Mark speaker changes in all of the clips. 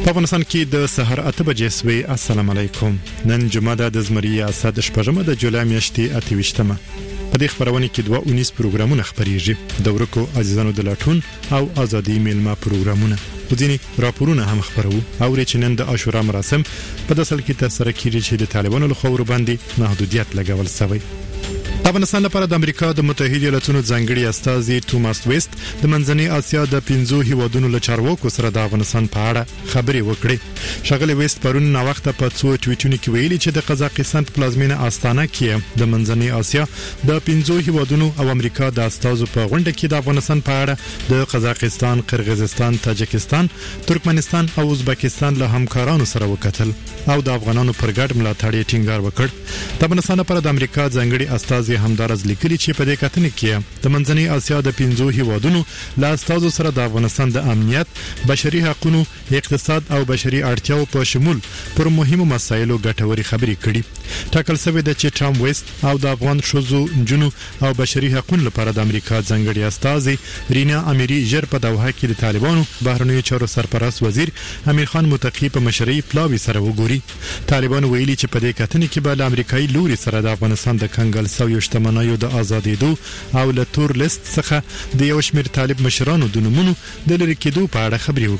Speaker 1: په افغانستان کې د سحر 8 بجې سوي. السلام علیکم. نن جمعه د زمری اسد شپږمه د جولای میاشتې 28مه. په دې خبرونه کې 219 پروګرامونه خبريږي. د ورکو عزیزانو د لاټون او ازادي میلمه پروګرامونه. ځینې راپورونه هم خبرو او چې نن د عاشورا مراسم په داسل کې ترسره کیږي چې د طالبانو له خوا باندې محدودیت لګول شوی. افغانستان لپاره د امریکا د متحده ایالاتونو ځانګړي استازي توماس ویست د منځنۍ اسیا د 15 هیوادونو له چارواکو سره د افغانستان په اړه خبرې وکړې. شغله ویست پرون نو وخت په څو ټویټونو کې ویلي چې د قزاقستان په پلازمینه استانه کې د منځنۍ اسیا د 15 هیوادونو او امریکا د استازو په غونډه کې د افغانستان په اړه د قزاقستان، قرغیزستان، تاجکستان، ترکمنستان او ازبکستان له همکارانو سره وکتل او د افغانانو پر ګډ ملاتړ یې ټینګار وکړ. د افغانستان لپاره د امریکا ځانګړي استازي همدارز لیکلي چې په دې کتنې کې د منځنۍ اسیا د 15 هیوادونو له استازو سره د افغانستان د امنیت، بشري حقوقو، اقتصاد او بشري اړتیاو په شمول پر مهمو مسایلو ګټوري خبرې کړي. ټاکل شوی د چې ټرام ویست او د افغان شوزو جنو او بشري حقوقو لپاره د امریکا ځانګړي استازي رینا اميري جر په دوحه کې د طالبانو بهرنیو چارو سرپرست وزیر امیر خان متقی په مشرۍ پلاوی سره وګوري. طالبان ویلي چې په دې کتنې کې به امریکایي لوري سره د افغانستان د کنګل سوي شتمنیو د آزادېدو او له تور لیست څخه د یو شمېر طالب مشرانو د نومونو د لری کېدو په اړه خبرې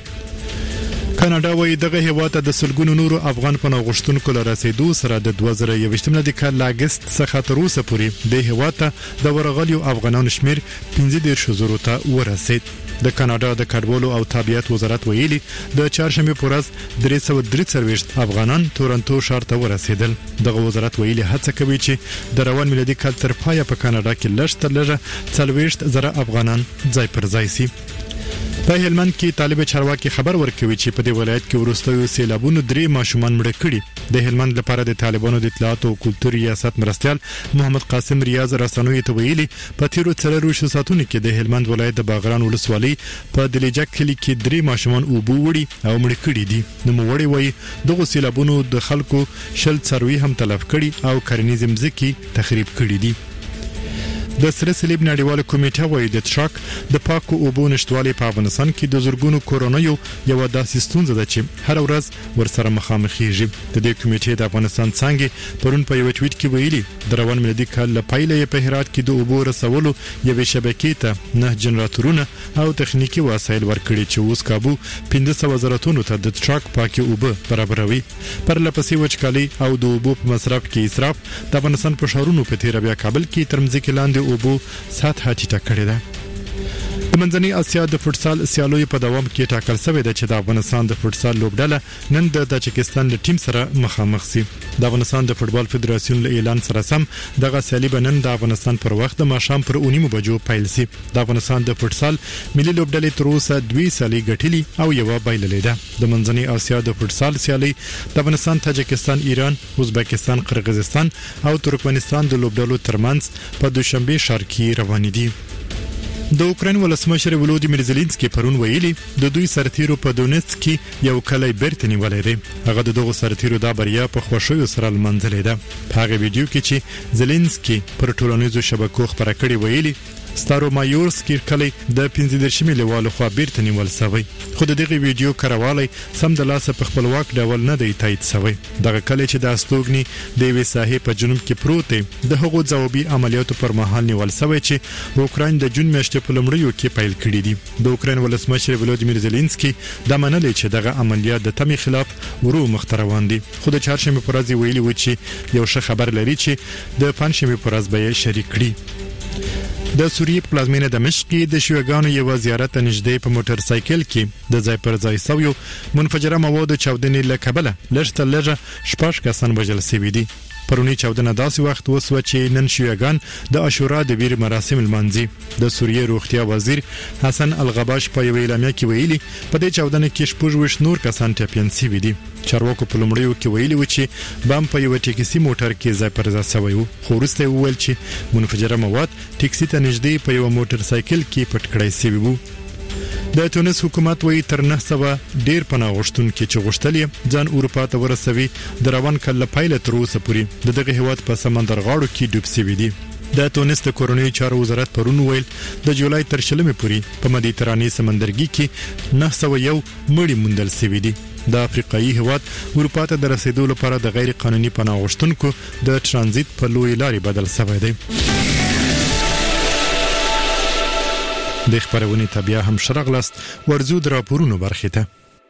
Speaker 1: وکړي. کاناډا وایي دغه هیواد د سلګونو نورو افغان پناه له رسیدو سره د 2021 د کال لاګست څخه تر اوسه پورې د هیواد د ورغلیو افغانانو شمیر 15,000 ته ورسید. د کاناډا د کډوالو او تابعیت وزارت ویلي د چهارشنبه په ورځ 343 افغانان تورنټو ښار ته ورسېدل. دغه وزارت ویلي هڅه کوي چې د روان میلادي کال تر پایه په کاناډا کې لږ تر لږه 40,000 افغانان ځای پر ځای شي. په هلمند کې طالب چارواکي خبر ورکوي چې په دې ولایت کې ورستوي سیلابونو 3 ماشومان مړ کړي. د هلمند لپاره د طالبانو د اطلاعات او کلتور ریاست مرستيال محمد قاسم ریاض رسنوي ته ویلي په تیرو 4 ساعتونو کې د هلمند ولایت د باغران ولسوالۍ په دلیجک کلی کې 3 ماشومان اوبو وړي او مړ کړي دي. نو موړي وایي دغه سیلابونو د خلکو شل څاروي هم تلف کړي او کرنیز مځکي تخریب کړي دي. د سره صلیب نړیواله کمیټه وایي د ټرک د پاکو اوبو نشټوالي په افغانستان کې د زورګونو کورونایو یو داسې ستونزه ده چې هر ورځ ورسره مخامخېږي. د دې کمیټې د افغانستان څنګه پرون په یو ټویټ کې ویلي د روان میلادي کال لپاره په هرات کې د اوبو رسولو یوې شبکې ته 9 جنراتورونه او تخنیکی وسایل ورکړي چې اوس کابو 1500 وزارتونو ته د ټرک پاکي اوبه برابروي. پر لپسې وچکالي او د اوبو په مصرف کې اسراف د افغانستان په شهرونو په تیر بیا کابل کې تر مځکې لاندې اوبو سطح ټیټه کړې ده. د منځنۍ اسیا د فوټسال سیالیو په دوام کې ټاکل شوی دی چې د افغانستان د فوټسال لوبډله نن د تاجکستان له ټیم سره مخامخ شي. د افغانستان د فوټبال فدراسیون له اعلان سره سم دغه سیالي به نن د افغانستان پر وخت د ماښام پر 9 بجو پیل شي. د افغانستان د فوټسال ملي لوبډلې تر اوسه 2 سیالي ګټلې او یو بایللې ده. د منځنۍ اسیا د فوټسال سیالي د افغانستان، تاجکستان، ایران، ازبکستان، قرغیزستان او ترکمنستان د لوبډلو ترمنځ په دوشنبه ښار کې روان دي. د اوکراین ولسمشر ولودیمیر زيلنسکي پرون ویلي د دوی سرتیرو په دونیتسک کې یو کلی بیرته نیولې ده. هغه دغه سرتیرو د بریا په خوشو سره لمنځلې ده. په هغه ویډیو کې چې زيلنسکي پر ټولنیزو شبکو خبره کړې ویلي ستارو مایورسکي کلی د 15 میلیوالو خوا بیرته نیول شوی. خو دغه ویډیو کاروالی سم د لاسه په خپلواک ډول نه دی تایید شوی. دغه کلی چې د استوګنی د وی ساحې په جنوب کې پروت دی د هغو ځوابي عملیاتو پر مهال نیول شوی چې اوکراین د جون میاشتې په لومړیو کې پیل کړی دي. د اوکراین ولسمشر ولودیمیر زيلنسکي د منلې چې دغه عملیات د تمې خلاف ورو مخ روان دي. خو د چهارشنبه پر ورځ ویلي و چې یو ښه خبر لري چې د پنځشنبه پر ورځ به شریک کړي. د سوریې پلازمینه دمشق کې د شیوګانو یو زیارت نږدې په موټر سایکل کې د ځای پر ځای سویو منفجره مواد چاودنې له کبله لږ 6 کسان وژل شوي دي. پرونی چاودنه داسې وخت وسوه چې نن شیوګان د عاشورا د ویر مراسم لمانځي. د سوریې روغتیا وزیر حسن الغباش په یو اعلامیه کې ویلي په دې چاودنه کې 14 نور کسان ټپیان شوي دي. چارواکو په لومړیو کې ویلي و چې بم په یو ټیکسي موټر کې ځای پر ځای شوی و. خو وروسته ویل چې منفجره مواد ټیکسي ته نږدې په یو موټر سایکل کې پټ کړای شوی وو. د تونس حکومت وایي تر 900 ډیر پناه غوښتونکي چې غوښتل ځان اروپا ته ورسوي د روان کال پایله تر اوسه پورې دغه هیواد په سمندر غاړو کې ډوب شوي دي. د تونس د کورونی چارو وزارت پرون ویل د جولای تر 20 پورې په مدیترانې سمندرګي کې 901 مړي موندل شوي دي. د افریقایي هواد اروپا ته د رسیدو لپاره د غیر قانوني پناه غوښتونکو د ترانزیت په لوی لارې بدل شوی دی. د خبرونه تابع هم شرغلست ورزو د راپورونو برخه ته.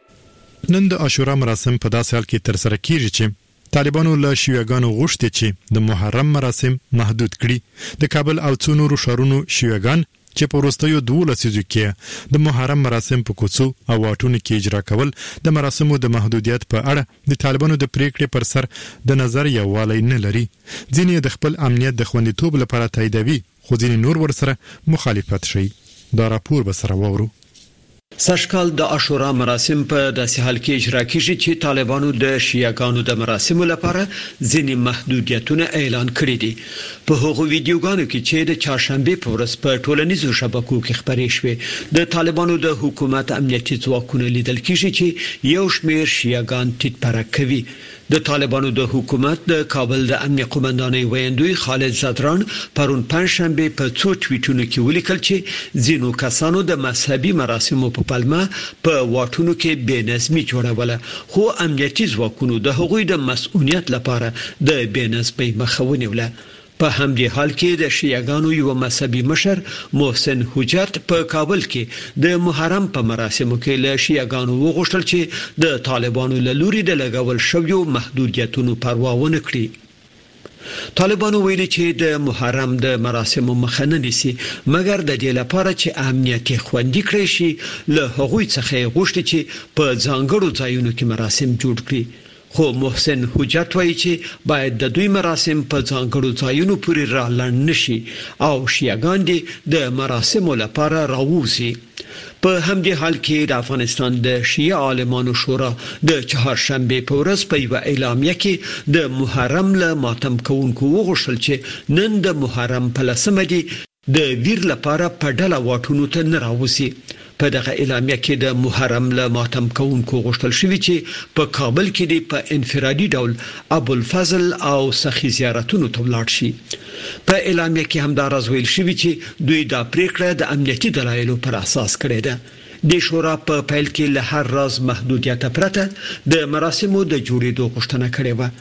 Speaker 1: نن د عاشورا مراسم په داسې حال کې تر سره کیږي چې طالبانو له شیعاګانو غوښتي چې د محرم مراسم محدود کړي. د کابل او څو نورو ښارونو شیعاګان چې په وروستیو 12 لسیزو کې د محرم مراسم په کوڅو او واټونو کې اجرا کول د مراسمو د محدودیت په اړه د طالبانو د پریکړې پر سر د نظر یووالی نه لري. ځینې د خپل امنیت د خوندیتوب لپاره تاییدوي، خو ځینې نور ورسره مخالفت شي. دا راپور به سره وورو.
Speaker 2: سشکال د عاشورا مراسم په داسې حال کې اجرا کیږي چې طالبانو د شیعاګانو د مراسمو لپاره ځینې محدودیتونه اعلان کړي دي. په هغو ویډیوګانو کې چې د چهارشنبه په ورځ په ټولنیزو شبکو کې خبرې شوې، د طالبانو د حکومت امنیتي ځواکونو لیدل کیږي چې یو شمېر شیعاګان ټیټ پرک کوي. د طالبانو د حکومت د کابل د امنیت قومندانۍ ویاندوی خالد زدران پرون پنځشنبه په څو ټویټونو کې ولیکل چې ځینو کسانو د مذهبي مراسمو په پلمه په واټونو کې بېنظمي جوړوله، خو امنیتي ځواکونو د هغوی د مسؤلیت لپاره د بېنظمۍ مخه ونیوله. په همدې حال کې د شیعاګانو یو مذهبي مشر محسن حجت په کابل کې د محرم په مراسمو کې له شیعاګانو وغوښتل چې د طالبانو له لوري د لګول شویو محدودیتونو پروا ونه کړي. طالبانو ویلي چې د محرم د مراسمو مخه نه نیسي، مګر د دې لپاره چې امنیت خوندي کړي شي له هغوی څخه غوښتي چې په ځانګړو ځایونو کې مراسم جوړ کړي. خو محسن حجت وایي چې باید د دوی مراسم په ځانګړو ځایونو پورې رالنډ نشي او شیعاګان دې د مراسمو لپاره راووځي. په همدې حال کې د افغانستان د شیعه عالمانو شورا د چهارشنبه په ورځ په یو اعلامیه کې د محرم له ماتم کوونکو وغوښتل چې نن د محرم په 10مه دی د ویر لپاره په ډله واټونو ته نه راوځي. په دغه اعلامیه کې د محرم له ماتم کوونکو غوښتل شوی چې په کابل کې په انفرادي ډول ابوالفضل او سخي زیارتونو ته ولاړ شي. په اعلامیه کې هم دا راز ویل شوی چې دوی دا پریکړه د امنیتي دلایلو پر اساس کړې ده. د شورا په پیل کې له هر راز محدودیت پرته د مراسمو د جوړېدو غوښتنه کړې و.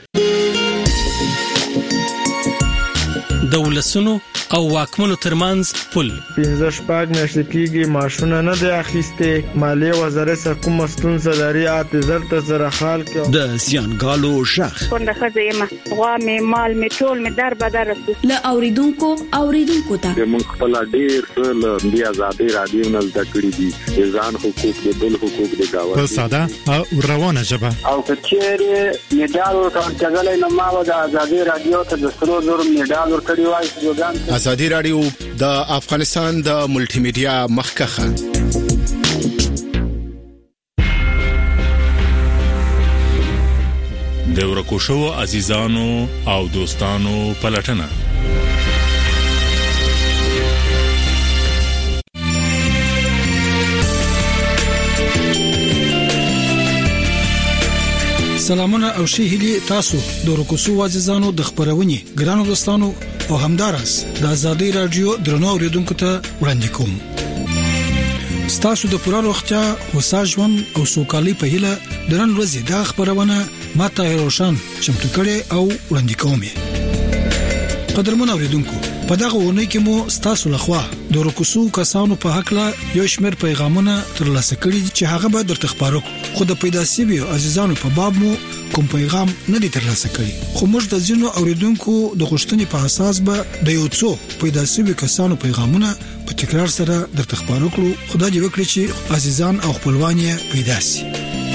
Speaker 3: د ولسونو او واکمنو ترمنځ پل
Speaker 4: 15 میاشتې کېږي ماشونه نه دی اخیسته، مالیه وزارت سره کوم ستونزه لري، اعتذار ته سره حال کې
Speaker 2: د زیانګالو شخ
Speaker 5: څنګه خځه غوا مې مال مې ټول مې در بدر
Speaker 6: له اوریدونکو ته
Speaker 7: موږ خپل ډیر څه د آزادۍ رادیو نه زده کړی دي، ځان حقوق د بل حقوق د گاوه
Speaker 1: په ساده او روانه ژبه
Speaker 8: او کچېره میډال ورکړل نه ما د آزادۍ رادیو ته د 300 میډال ورکړی وای.
Speaker 9: آزادی رادیو د افغانستان د ملټي میډیا مخکخه
Speaker 10: د ورکوشو عزیزانو او دوستانو پلټنه.
Speaker 11: سلامونه او ښه هیلي تاسو د ورکوشو عزیزانو د خبرونې ګرانو دوستانو او همدارس د آزادۍ رادیو درنو اوریدونکو ته وړاندې کوم. ستاسو د پوره روغتیا، هوسا ژوند او سوکالۍ په هیله درن ورځې د خبرونه ماته روشن چمتو کړي او وړاندې کوم. قدرمن اوریدونکو، په دغه ونه کې مو ستاسو لخوا د ورکوشو کسانو په حق له یو شمېر پیغامونه ترلاسه کړي چې هغه به درته خبرو، خو د پیدا شوی عزیزانو په باب مو کوم پیغام نه دی ترلاسه کړي. خو موږ د ځینو اوریدونکو د غوښتنې په اساس به د یو څو پیدا شوی کسانو پیغامونه په تکرار سره درته خبرو کړو. خدای دې وکړي چې عزیزان او خپلوان یې پیدا شي.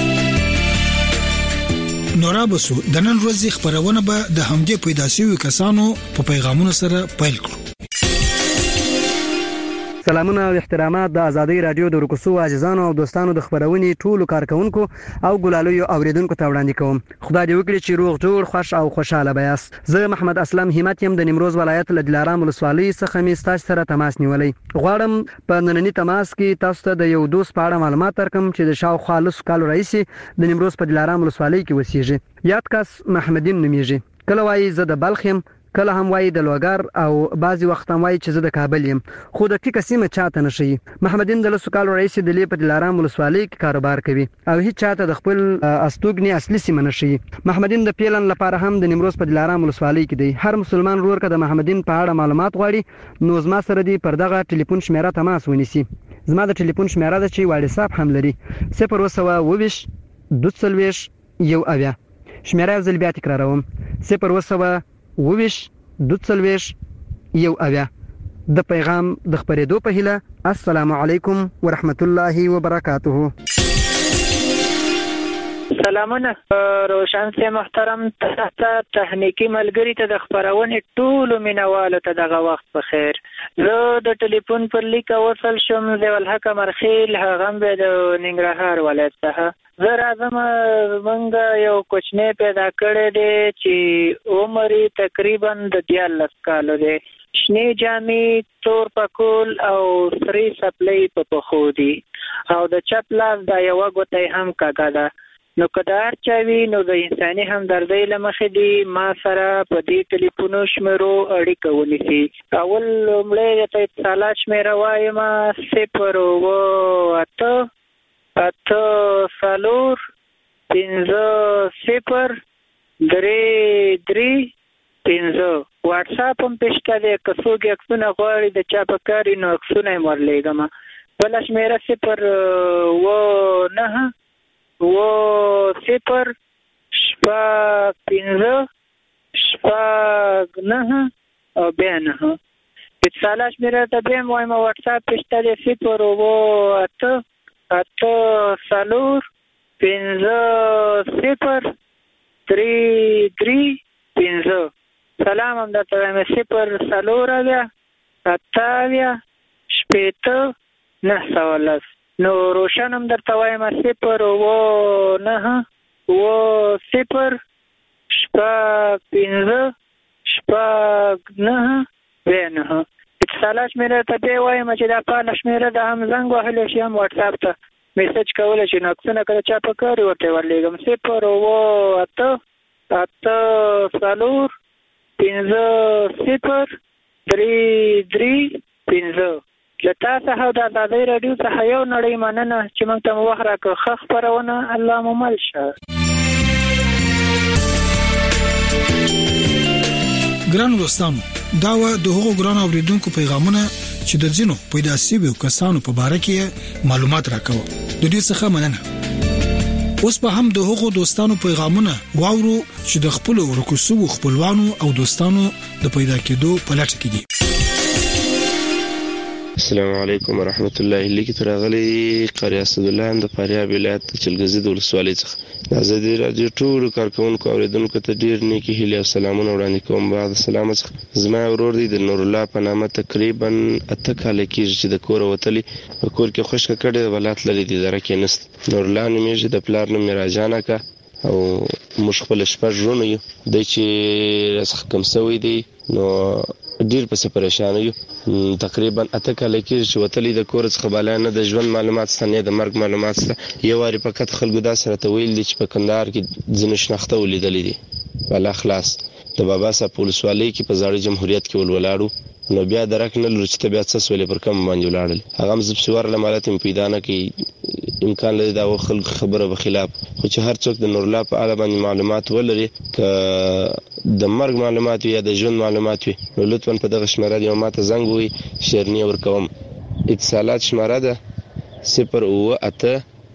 Speaker 11: نورابسو د نن ورځې خبرونه به د همدې پیدا شوی کسانو په پیغامونو سره پیل کړو.
Speaker 12: سلامونه او احترامات د آزادۍ رادیو د ورکوشو عزیزانو او دوستانو د خبرونې ټولو کارکونکو او ګلالویو اوریدونکو ته وړاندې کوم. خدای دې وکړي چې روغ جوړ، خوش او خوشاله بیاست. زه محمد اسلم همت يم د نیمروز ولایت له دلارام ولسوالۍ څخه می ستاسو سره تماس نیولې. غواړم په نننی تماس کې تاسو ته د یو دوست په اړه معلومات درکم چې د شاوخوا لس کالو راهیسې د نیمروز په دلارام ولسوالۍ کې اوسېږي. یاد کس محمدین نومیږي. کله وایي زه د بلخ یم، کله هم وایي د لوګر او بعضی وخت هم وایي چې زه د کابل یم خو د ټیکه سیمه چاته نشي. محمدین د لسو کال رئیس د لیپ د دلارام ولسوالۍ کې کاروبار کوي او هیڅ چاته د خپل استوګنی اصلي سیمه نشي. محمدین د پیلن لپاره هم د نیمروز په دلارام ولسوالۍ کې دی. هر مسلمان ورور که د محمدین په اړه معلومات غواړي نو زما سره دی پر دغه ټلیفون شمیره تماس ونیسي. زما د ټلیفون شمیره ده چې واتساپ هم لري 020 22 یو اویا. شمیره یو ځل بیا تکراروم 020 22 یو اویا. د پیغام د خبرېدو په هیله السلام علیکم ورحمت الله وبرکاته.
Speaker 13: سلامونه روشن سي محترم تخنیکی ملګری ته د خبرونې ټول مینوالو ته دغه وخت په خیر. زه د ټلیفون پر لیک وصل شم زول حق مرخیل هغه به د ننګرهار ولایت څخه. زه راځم موږ یو کوچنی پیدا کړی دی چې عمر تقریبا د 14 کالو دی. شنې جامې تور پکول او سری سپلې په پخو دي او د چپ لاس د یو غوټۍ هم کاګه ده. نو کدار چاوي نو د انساني همدردۍ لمخې دی ما سره په دې ټلیفونو شمیرو اړیکه ونیسي. اول لومړی د اتصالات شمیره وایم 0 واتساپ هم پېشته دی. که څوک عکسونه غواړي د چا په کار نو عکسونه یې ورلیږم. بله شمیره 0 او بیا 9. اتصالات شمیره ته بیا هم وایم واتساپ پېشته دی 0 سلام هم درته وایم 0 نو روشن هم درته وایم 0 اتصالات شمیره ته بیا وایم چې دا پاله شمیره ده هم زنګ وهلی شي هم واتساپ ته میسج کولی شي نو عکسونه که د چا په کار ورته ورلیږم 0 له تا څخه د ازادۍ راډیو څخه یو نړۍ مننه چې موږ ته مو وخت راکړ. ښه خپرونه الله مو مل شه.
Speaker 11: ګرانو دوستانو دا و د هغو ګرانو اوریدونکو پیغامونه چې د ځینو پیدا شویو کسانو په باره کې معلومات راکوه. د دې څخه مننه. اوس به هم د هغو دوستانو پیغامونه واورو چې د خپل ورکوسو خپلوانو او دوستانو د پیدا کېدو په لټه کې دي.
Speaker 14: السلام علیکم ورحمت الله. لیکي ترغلي قاری اسد الله د فاریاب ولایت چلګزي د ولسوالۍ څخه د ازادي رادیو ټول کارکونکو اوریدونکو ته ډیر نیکی هیله او سلامونه وړاندې کوم. بعد سلام څخه زما ورور دی د نور الله په نامه تقریبا 8 کال کېږي چې د کور وتلی په کور کې خوشک کړي ولات لري د درکې نست. نور الله نومېږي د پلار نوم راجانه کا او مش خپل شپږ ژوند یو د چې رسخ کم سوی دی نو ډیر په پریشان یو. تقریبا 8 کال کې چې وتلی د کور څخه بالا نه د ژوند معلومات ستنه د مرګ معلومات ست یو واری فقط خلکو دا سره ته ویل دي چې په کندهار کې ځنه شناخته ولیدلې دي ولا خلاص د بابا صاحب پولیسوالۍ کې په زاړه جمهوریت کې ولولاړو نو بیا درک نه لور چې بیا څه سولې پر کم باندې ولاړل. هغه مزب سوار لمالت پیدا نه کی امکان لري دا خلک خبره به خلاف خو چې هر څوک د نور الله په اړه باندې معلومات ولري ک د مرګ معلومات یا د ژوند معلومات وي نو لطفا په دغه شمیره دی ماته زنګ وي شیرنی ورکوم. اتصالات شمیره ده 0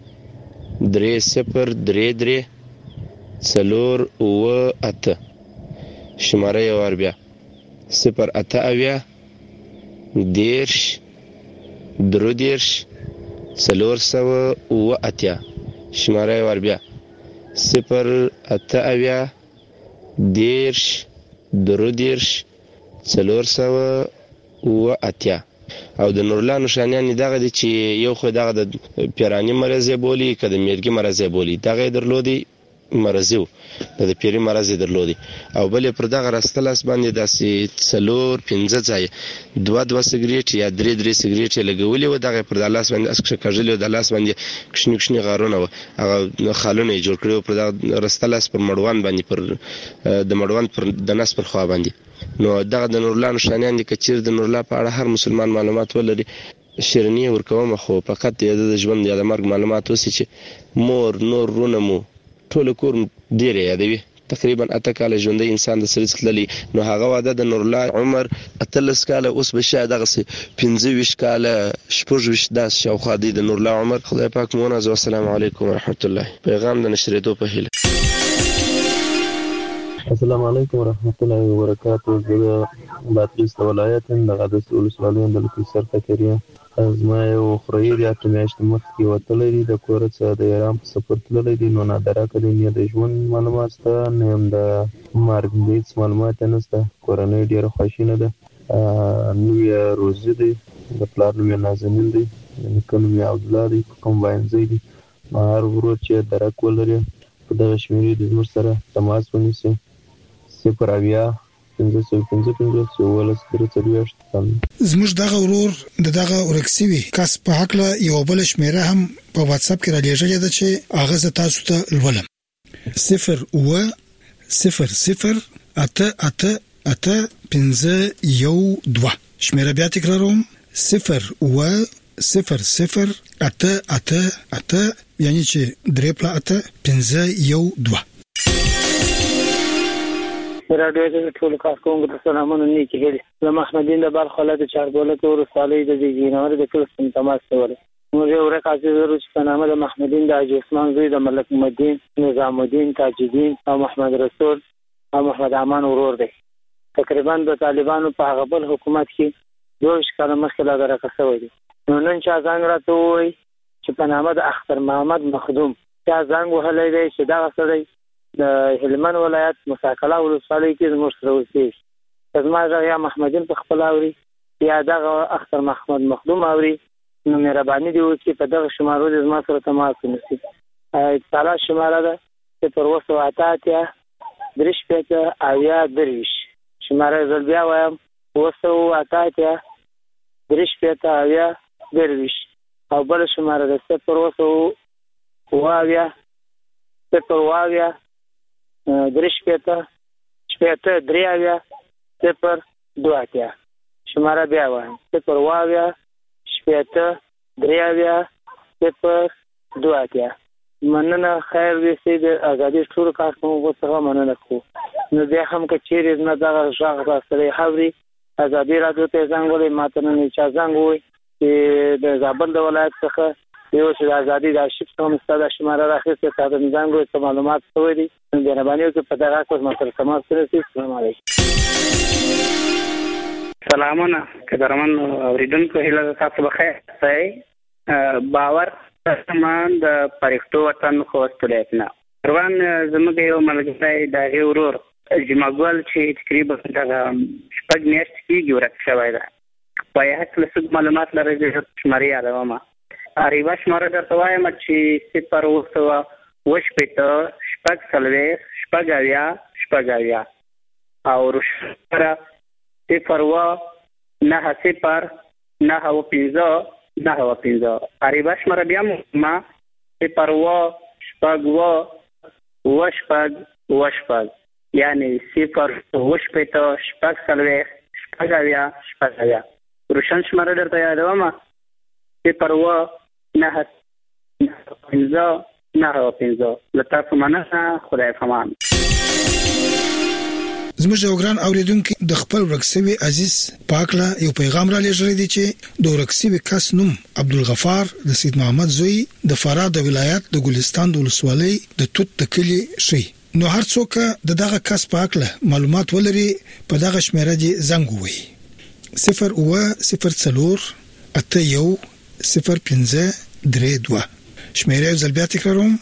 Speaker 14: شمیره یو ور بیا 0 8 دیرش درو دیرش سلور سو و اتیا شماره ور بیا 0 8 دیرش درو دیرش سلور سو و اتیا. او د نورلا نشانیان دغه دي چې یو خو دغه د پیرانی مرزه بولی کده میرګي مرزه بولی دغه درلودي مرزي د پیری مرز درلودي او بل پر دغه راستلاس باندې داسې 4-5 ځای 2 سیګریټ یا 3 سیګریټ لګولې و دغه پر د لاس باندې اسکه کاژلې د لاس باندې کښنی غارونه و هغه خالونه جوړ کړو پر دغه راستلاس پر مړوان باندې پر د مړوان پر د نس پر خوا باندې نو دغه د نورلا نشانیان دي کچیر د نورلا په اړه هر مسلمان معلومات ولري شیرنی ورکوم خو فقط د ژوند یا د مرګ معلومات وسی چې مور نور رونمو ټول کور ډیر یادوي تقریبا 8 کال ژوندۍ انسان د سره تللی نو هغه واده د نورلا عمر 13 کال اوس به شاید دغه 15 کال 16 داس شاوخوا دی د نورلا عمر خدای پاک مونږ السلام علیکم ورحمت الله پیغام د نشریدو په هیله
Speaker 15: السلام علیکم ورحمت الله وبرکاته د باتریس ولایت د غدس ولسوالۍ د لکسر فکریا زما یو خوري د اټمیاشت مخ کې وتلې دي د کورڅ د ایران په سفر تللې دي نو نادره کړي نه د ژوند معلومات ته نیم د مارګ بیس معلومات نه سته کورنۍ ډیره خوشینه ده نو یې روزي دي د پلان نو نازنین دي نکلم یې عبدالله دي کوم باندې دي هر ورو چې درک ولري په دغه شمیرې د زموږ سره تماس ونیسي 0
Speaker 11: زموږ دغه ورور دغه ورکسوي کس په حق له یو بل شمیره هم په واتس اپ کې را لېږلې ده چې هغه ز تاسو ته لولم 0-0-0-8-8-8-5-1-2 شمیره بیا تکراروم 0-0-0-8-8-8 یعنی چې 3-8-5-1-2
Speaker 13: راډیو د ټول کارکونکو ته سلامونه نیکی هلي زه محمدین د بلخ ولایت چاربولک ورسالۍ د جینور د کلستم تماس کوله موږ یو ورکه زرو چې په نامه د محمدین د حاجی عثمان زوی د ملک محمدین نظام الدین تاج الدین او محمد رسول او محمد امان ورور دی تقریبا د طالبانو په هغه بل حکومت کې 2 کال مخکې لا درکه شوی دی نو نن چې څنګه راته وای چې په نامه د اختر محمد مخدوم چې څنګه وهلې دی چې دا سړی د هلمند ولایت مساکله ولسوالۍ کې زموږ سره اوسېږي زما یا محمدین په خپل اوري یا دغه اختر محمد مخدوم اوري نو مهرباني دی وکړي په دغه شمارو د زما سره تماس ونیسي اتصال شماره ده 0-8-8 3-5-8 شماره زل بیا وایم 0-8-8 3-5-8 او بل شماره ده 0-8-0-8 3-5-8-3-2 شماره بیا وایم 0-8-3-2 مننه خیر دې سي د ازادي ټول کارکونکو څخه مننه کوم نو بیا هم که چیرې نه دا ژغ سره حاضرې ازادي راډیو ته څنګه ماته نه چا څنګه وي چې د زابل د ولایت څخه یو چې ازادي د شپ څخه ستاسو شماره راخسته تاسو څنګه معلومات شوي دي د مهرباني وکړئ په دغه کوم سره تماس وکړئ السلام علیکم
Speaker 16: سلامونه قدرمن اوریدونکو هیله تاسو بخیر سي باور سامان د پرښتو وطن خوست ولایتنا روان زموږ یو ملګری د ورور جمعګل چې تقریبا د شپږ میاشتې کېږي ورک شوی ده په هغه څه معلومات لري چې شماري علامه اړیوا شماره درته وایم چې 0-8-8 او رشتره 0-9-0-9-5 اړیوا شماره بیا ما 0-8-8 یعنی 0-8-8 روشن شماره درته یادوم 0-9-5 لطف مننه خدای فمان
Speaker 11: زموږ یو ګران اوریدونکو د خپل ورکسوي عزیز پاکلا یو پیغام را لېږلی دی چې د ورکسوي کس نوم عبدالغفار د سید محمد زوی د فراه د ولایت د ګلستان د ولسوالۍ د توت د کلی شي نو هر څوک دغه کس پاکلا معلومات ولري په دغه شمیره دی زنګ ووي 0-0-0-8-1-0-5-3-2 شمیره زل بیا تکراروم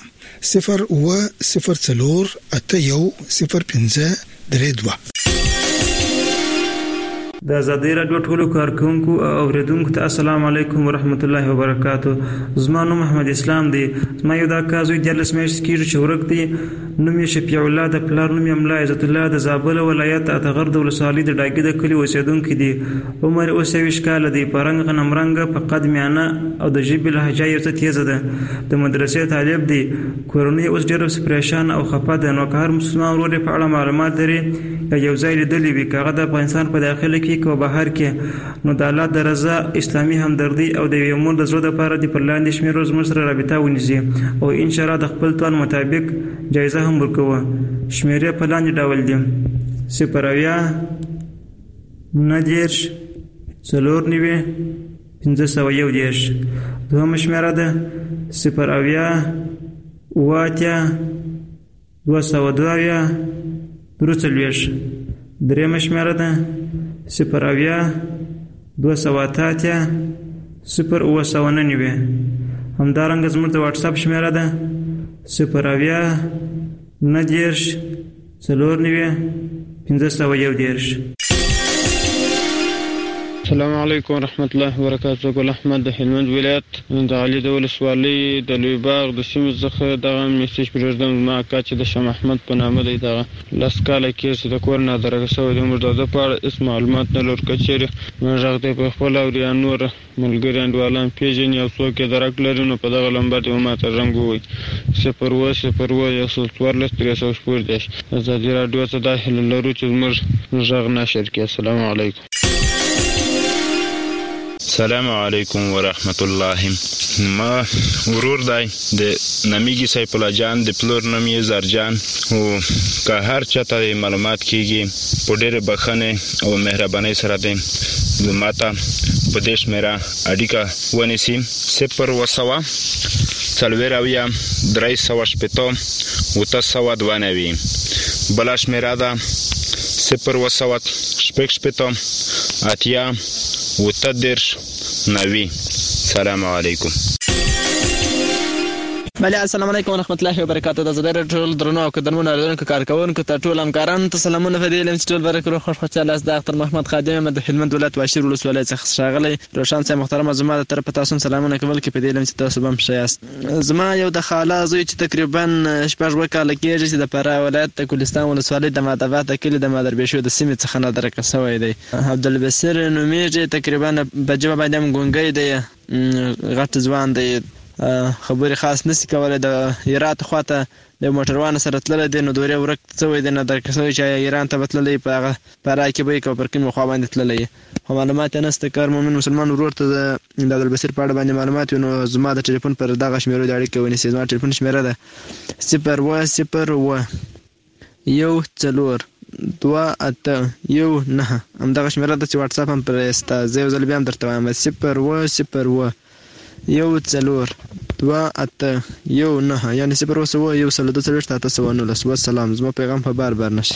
Speaker 11: 0-0-0-8-1-0-5-3-2
Speaker 17: د ازادي رادیو ټولو کارکونکو او اوریدونکو ته السلام علیکم ورحمت الله وبرکاتو. زما نوم محمد اسلام دی. زما یو دا کازوی د لسمیش کیږي چې ورک دی. نوم یې شفیع الله د پلار نوم یې املا عزت الله د زابل ولایت اتغر د ولسوالۍ د ډاګي د کلی اوسیدونکو دی. عمر 29 کال دی. پرنګ غنمرنګ په قد میانه او د ژبې لهجه یې څه تیزه ده. د مدرسې طالب دی. کورنۍ اوس ډېر پریشان او خفه ده. نو که هر مسلمان ورور په اړه معلومات لري یا یو ځای لیدلی وي که هغه د افغانستان په داخله کې کو بهر کې نو د الله د رضا اسلامي همدردي او د یو مور د زړه لپاره د پر لاندې شمیرو زموږ سره رابطه ونیسي او ان شاء الله د خپل توان مطابق جایزه هم ورکوه. شمیرې په لاندې ډول دي: 0 4 دوهم شمیره ده 0 دریم شمیره ده 0 همدارنګه زموږ د واتس اپ شمیره ده 0
Speaker 18: السلام علیکم ورحمت الله وبرکاتہ. ګل احمد د هلمند ولایت د علي د ولسوالۍ د لوی باغ د سیمې څخه دغه میسج پرېږدم. زما اکا چې د شاه محمد په نامه دی دغه 10 کاله کې چې د کور نه درګه شوی دی. موږ د ده په اړه هېڅ معلومات نه لرو. که چېرې موږ غږ دی په خپل او یا نور ملګري انډیوالان پېژني او څوک یې درک لري نو په دغه لمبر دې ماته رنګ ووایي 0 ازادي راډیو ته دا هیله لرو چې زموږ غږ نشر کړي. السلام علیکم.
Speaker 19: السلام علیکم ورحمت الله. ما ورور دی د نامیږي سیف الله جان د پلور نوم یې زرجان او که هر چاته معلومات کیږي په ډېرې بخښنې او مهربانۍ سره دی ماته په دې شمیره اړیکه ونیسي 0 بله شمیره ده 0 سلام علیکم.
Speaker 20: بله السلام علیکم ورحمت الله وبرکاتہ. د زړه ټول درنو او قدرمنو اوریدونکو کارکونکو ته ټول همکارانو ته سلامونه. په دې لم چې ټول برکو خوشاله است. د اختر محمد خادم د هلمند ولایت واشیر ولسوالۍ څخه ښاغلی روشن صاحب محترم زما د طرف تاسو سلامونه کول کې په دې لم چې تاسو هم ښه یاست. زما یو د خاله زوی چې تقریبا 14 کاله کېږي چې د فراه ولایت د کوهستان ولسوالۍ د مادبات کلی د مادربیشو د سیمې څخه نه درکه شوی دی. عبدالبصیر نومیږي. تقریبا په جواب باندې ګونګی دی. غټ ځوان دی. خبرې خاص نسی کولای. د هرات خواته د موټروان سره تللی دی نو دورې ورک شوی دی نه درکه شوی چې ایران ته به تللی په هغه فراه کې به یې که پر کومې خوا باندې تللی خو معلومات یې نشته. که هر مومن مسلمان ورور ته د عبدالبصیر په اړه باندې معلومات وي نو زما د ټلیفون پر دغه شمیرو د اړیکې ونیسي. زما ټلیفون شمیره ده 0 همدغه شمیره ده چې واتس اپ هم پرې سته. زه یو ځل بیا هم درته وایم 0 یعنی 0 والسلام. زما پیغام په بار نشر.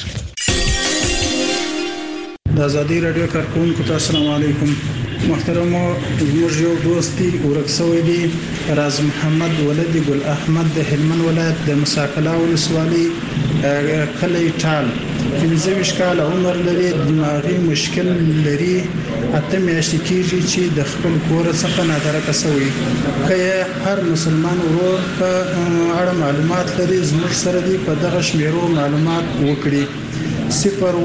Speaker 11: د ازادي رادیو کارکونکو ته السلام علیکم. محترمو زموږ یو دوست دی ورک شوی دی راز محمد ولدی ګل احمد د هلمند ولایت د مساکلا ولسوالۍ کلی ټال 15 کال عمر لري. دماغي مشکل لري. اته میاشتې کېږي چې د خپل کور څخه نادرکه شوی. که هر مسلمان ورور په اړه معلومات لري زموږ سره دی په دغه شمیرو معلومات وکړي 0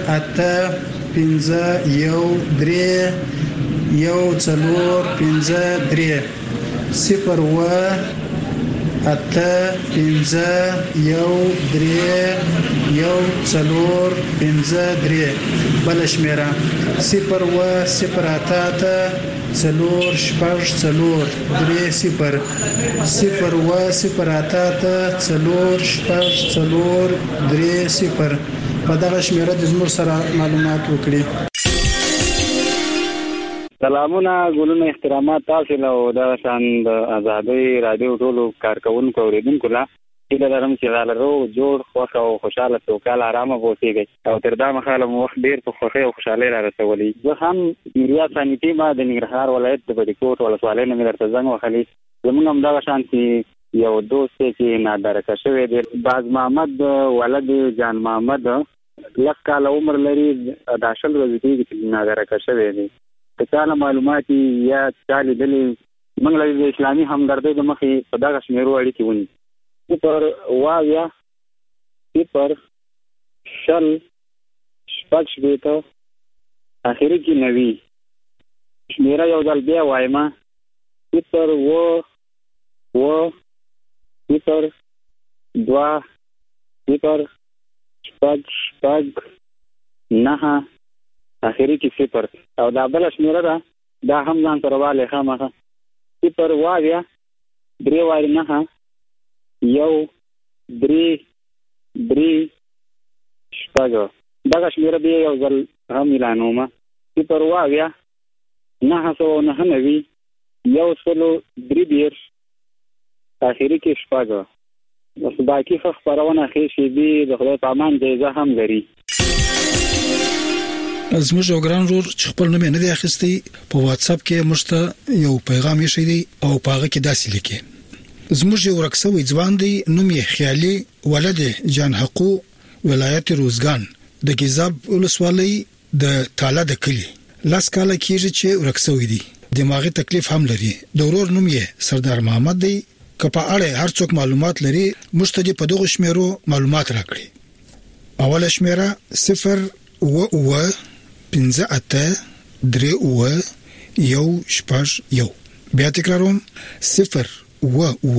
Speaker 11: بل شمیره 0 په دغه شمیره د زموږ سره معلومات وکړي.
Speaker 16: سلامونه ګلونه احترامات تاسو له د شان د ازادي رادیو ټولو کارکونکو اوریدونکو لا چې لرم چې غالرو جوړ خوښ او خوشاله توکل آرامه ووسیږي او تر دا مخاله مو وخت ډیر په خوښي او خوشاله را رسولي. زه هم میریا سانیتی ما د ننګرهار ولایت د بډیکوټ ولسوالۍ نه درته زنګ وخلی. زموږ هم دا شان چې یو دوست چې نادرکه شوی دی باز محمد ولد جان محمد
Speaker 8: لږ کاله عمر لري دا 10 ورځې کېږي چې ناګرکه شوی دی. که چا له معلومات یا چا لیدلي موږ له د اسلامي همدردۍ د مخې په دغه شمېرو اړیکې ونیسو. 0 شل شپږ شپېته اخري کې 90 شمېره یو ځل بیا وایم 0 0 2 0 شپږ 9 اخري کې 0 او دا بل شمېره ده دا هم ځان سره والي خامخه 0 واویا 3 واري 9 1 3 شپږ دغه شمېره بیا یو ځل هم اعلانوم 0 واویا 999 1 اخري کې شپږ. بس باقي خبرونه خېشي دي د خدای په امان جایزه هم لري.
Speaker 11: زموږ یو ګران ورور چې خپل نوم نه دی اخیستی په واتس اپ کې مشته یو پیغام یې شوی دی او پاغه کې داسې لیکي: زموږ یو رکسوي ځوان دی نوم یې خیالي ولد جان حقو ولایت روزګان د گیزاب ولسوالۍ د تاله د کلی لاس کاله کېږي چې رکسوي دی دماغي تکلیف هم لري. د ورور نوم یې سردار محمد دی. که په اړه هر څوک معلومات لري مشته په دغه شمیرو معلومات راکړي. اوله شمیره 0 و 58 3 و 1 بیا تکراروم 0 و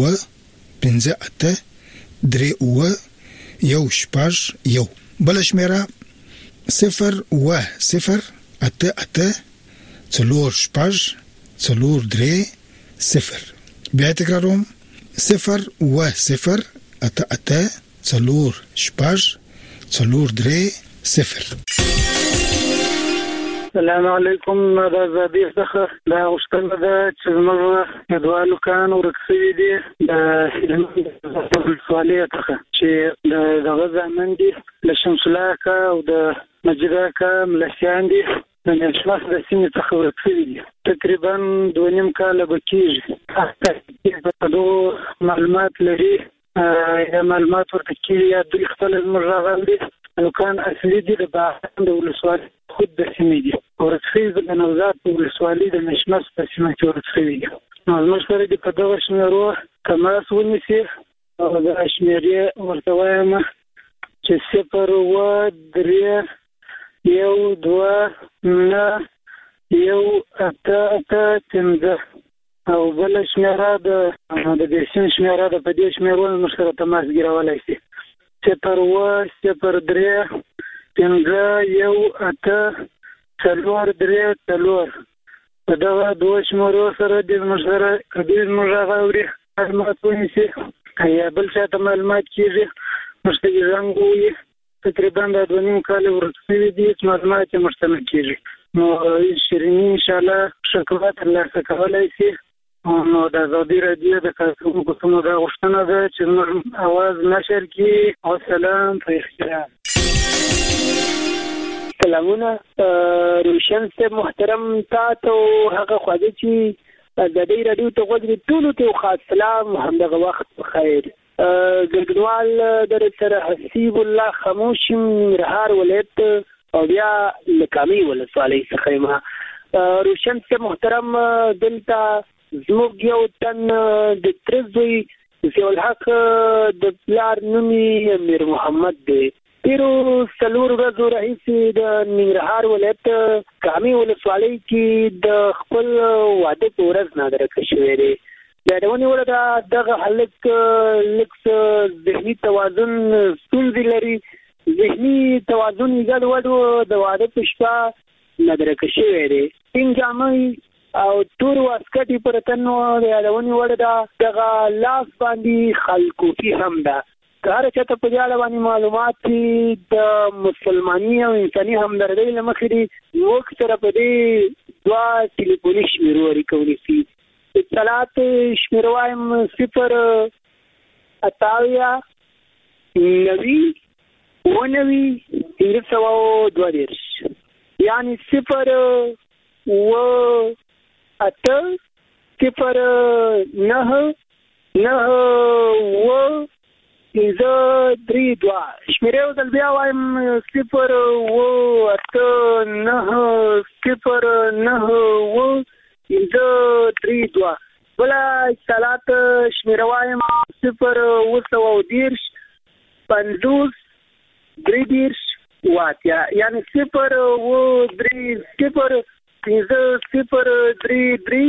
Speaker 11: 58 3 و 1 بل شمیره 0 و 0 8 3 بیا تکراروم 0 و 0 8 3
Speaker 8: السلام علیکم. دا زادي څخه دا غوښتنه ده چې زموږ یادوالو کان ورکسوي دي د ولسوالۍ څخه چې دغه ځامن دي له شمس الله کا او د مجید کا ملسیان دي د نشمخ د سیمې څخه ورکسوي دي. تقریبا 2.5 کاله به کېږي. دغه معلومات لري یا معلومات ورته کېږي یا دوی خپل زموږ راغل دي نو کان اصلي دي د باغ د ولسوالۍ خود د سیمې دي. ورکسوي د نوزاد د ولسوالۍ د نشمخ په سیمه کې ورکسوي دي. نو زموږ سره دي په دغه شمېرو تماس ونیسي او د شمېرې ورته وایم چې 0 و 3 1 2 9 1 8 او بل شمېره د دېسین شمېره د په دې شمېرو موږ سره تماس ګیرولای شي 0 و 0 3 5 1 8 4 په دغه دوه شمېرو سره د موږ سره کدی موږ غوړي معلومات ونیسي یا بل څه ته معلومات کیږي مستګي زنګوي تقریبا د 2.5 کال ورسېږي د معلومات مشتمل کیږي. نو شیرینی ان شاء الله شکایت الله کولای شي. نو د زادي رادیو د کارکونکو څخه دا غوښتنه ده چې موږ اواز نشر کړي. السلام علیکم.
Speaker 21: سلامونه روشن سے محترم تاسو هغه خواږه چې د دې رادیو ته غوږی ټول ته خاص سلام همدغه وخت بخیر. ګرګنوال در سره حسیب الله خاموشم رهار ولایت او بیا لکامي ولسوالۍ څخه ما روشن سے محترم دلته زموږ یو تن د ترزوی زیول حق د پلار نومي امیر محمد دی. پیرو سلور ورځو راهیسې د ننګرهار ولایت کامي ولسوالۍ کې د خپل واده په ورځ نادرکه شوی دی. دا ونیوله ده دغه هلک لږ ذهني توازن ستونزې لري. ذهني توازن یې ګډوډ و. د واده په شپه نادرکه شوی دی. سپین جامې او تور واسکټ یې پر تن و. د ونیوله ده دغه لاس باندې خلکوفي هم ده. که هر چاته په دې اړه باندې معلومات دي د مسلماني او انساني همدردۍ له مخې دي موږ سره په دې 2 ټلیفوني شمېرو اړیکه ونیسي. اطلاعات شمېره وایم 0 28 90 19 یعنی 0 و 8 0 9 9 و 532 شمیرې او دل بیا وایم 089 بلا اتصالات شمیره وایم 0 50 3 واتیا یعنی 0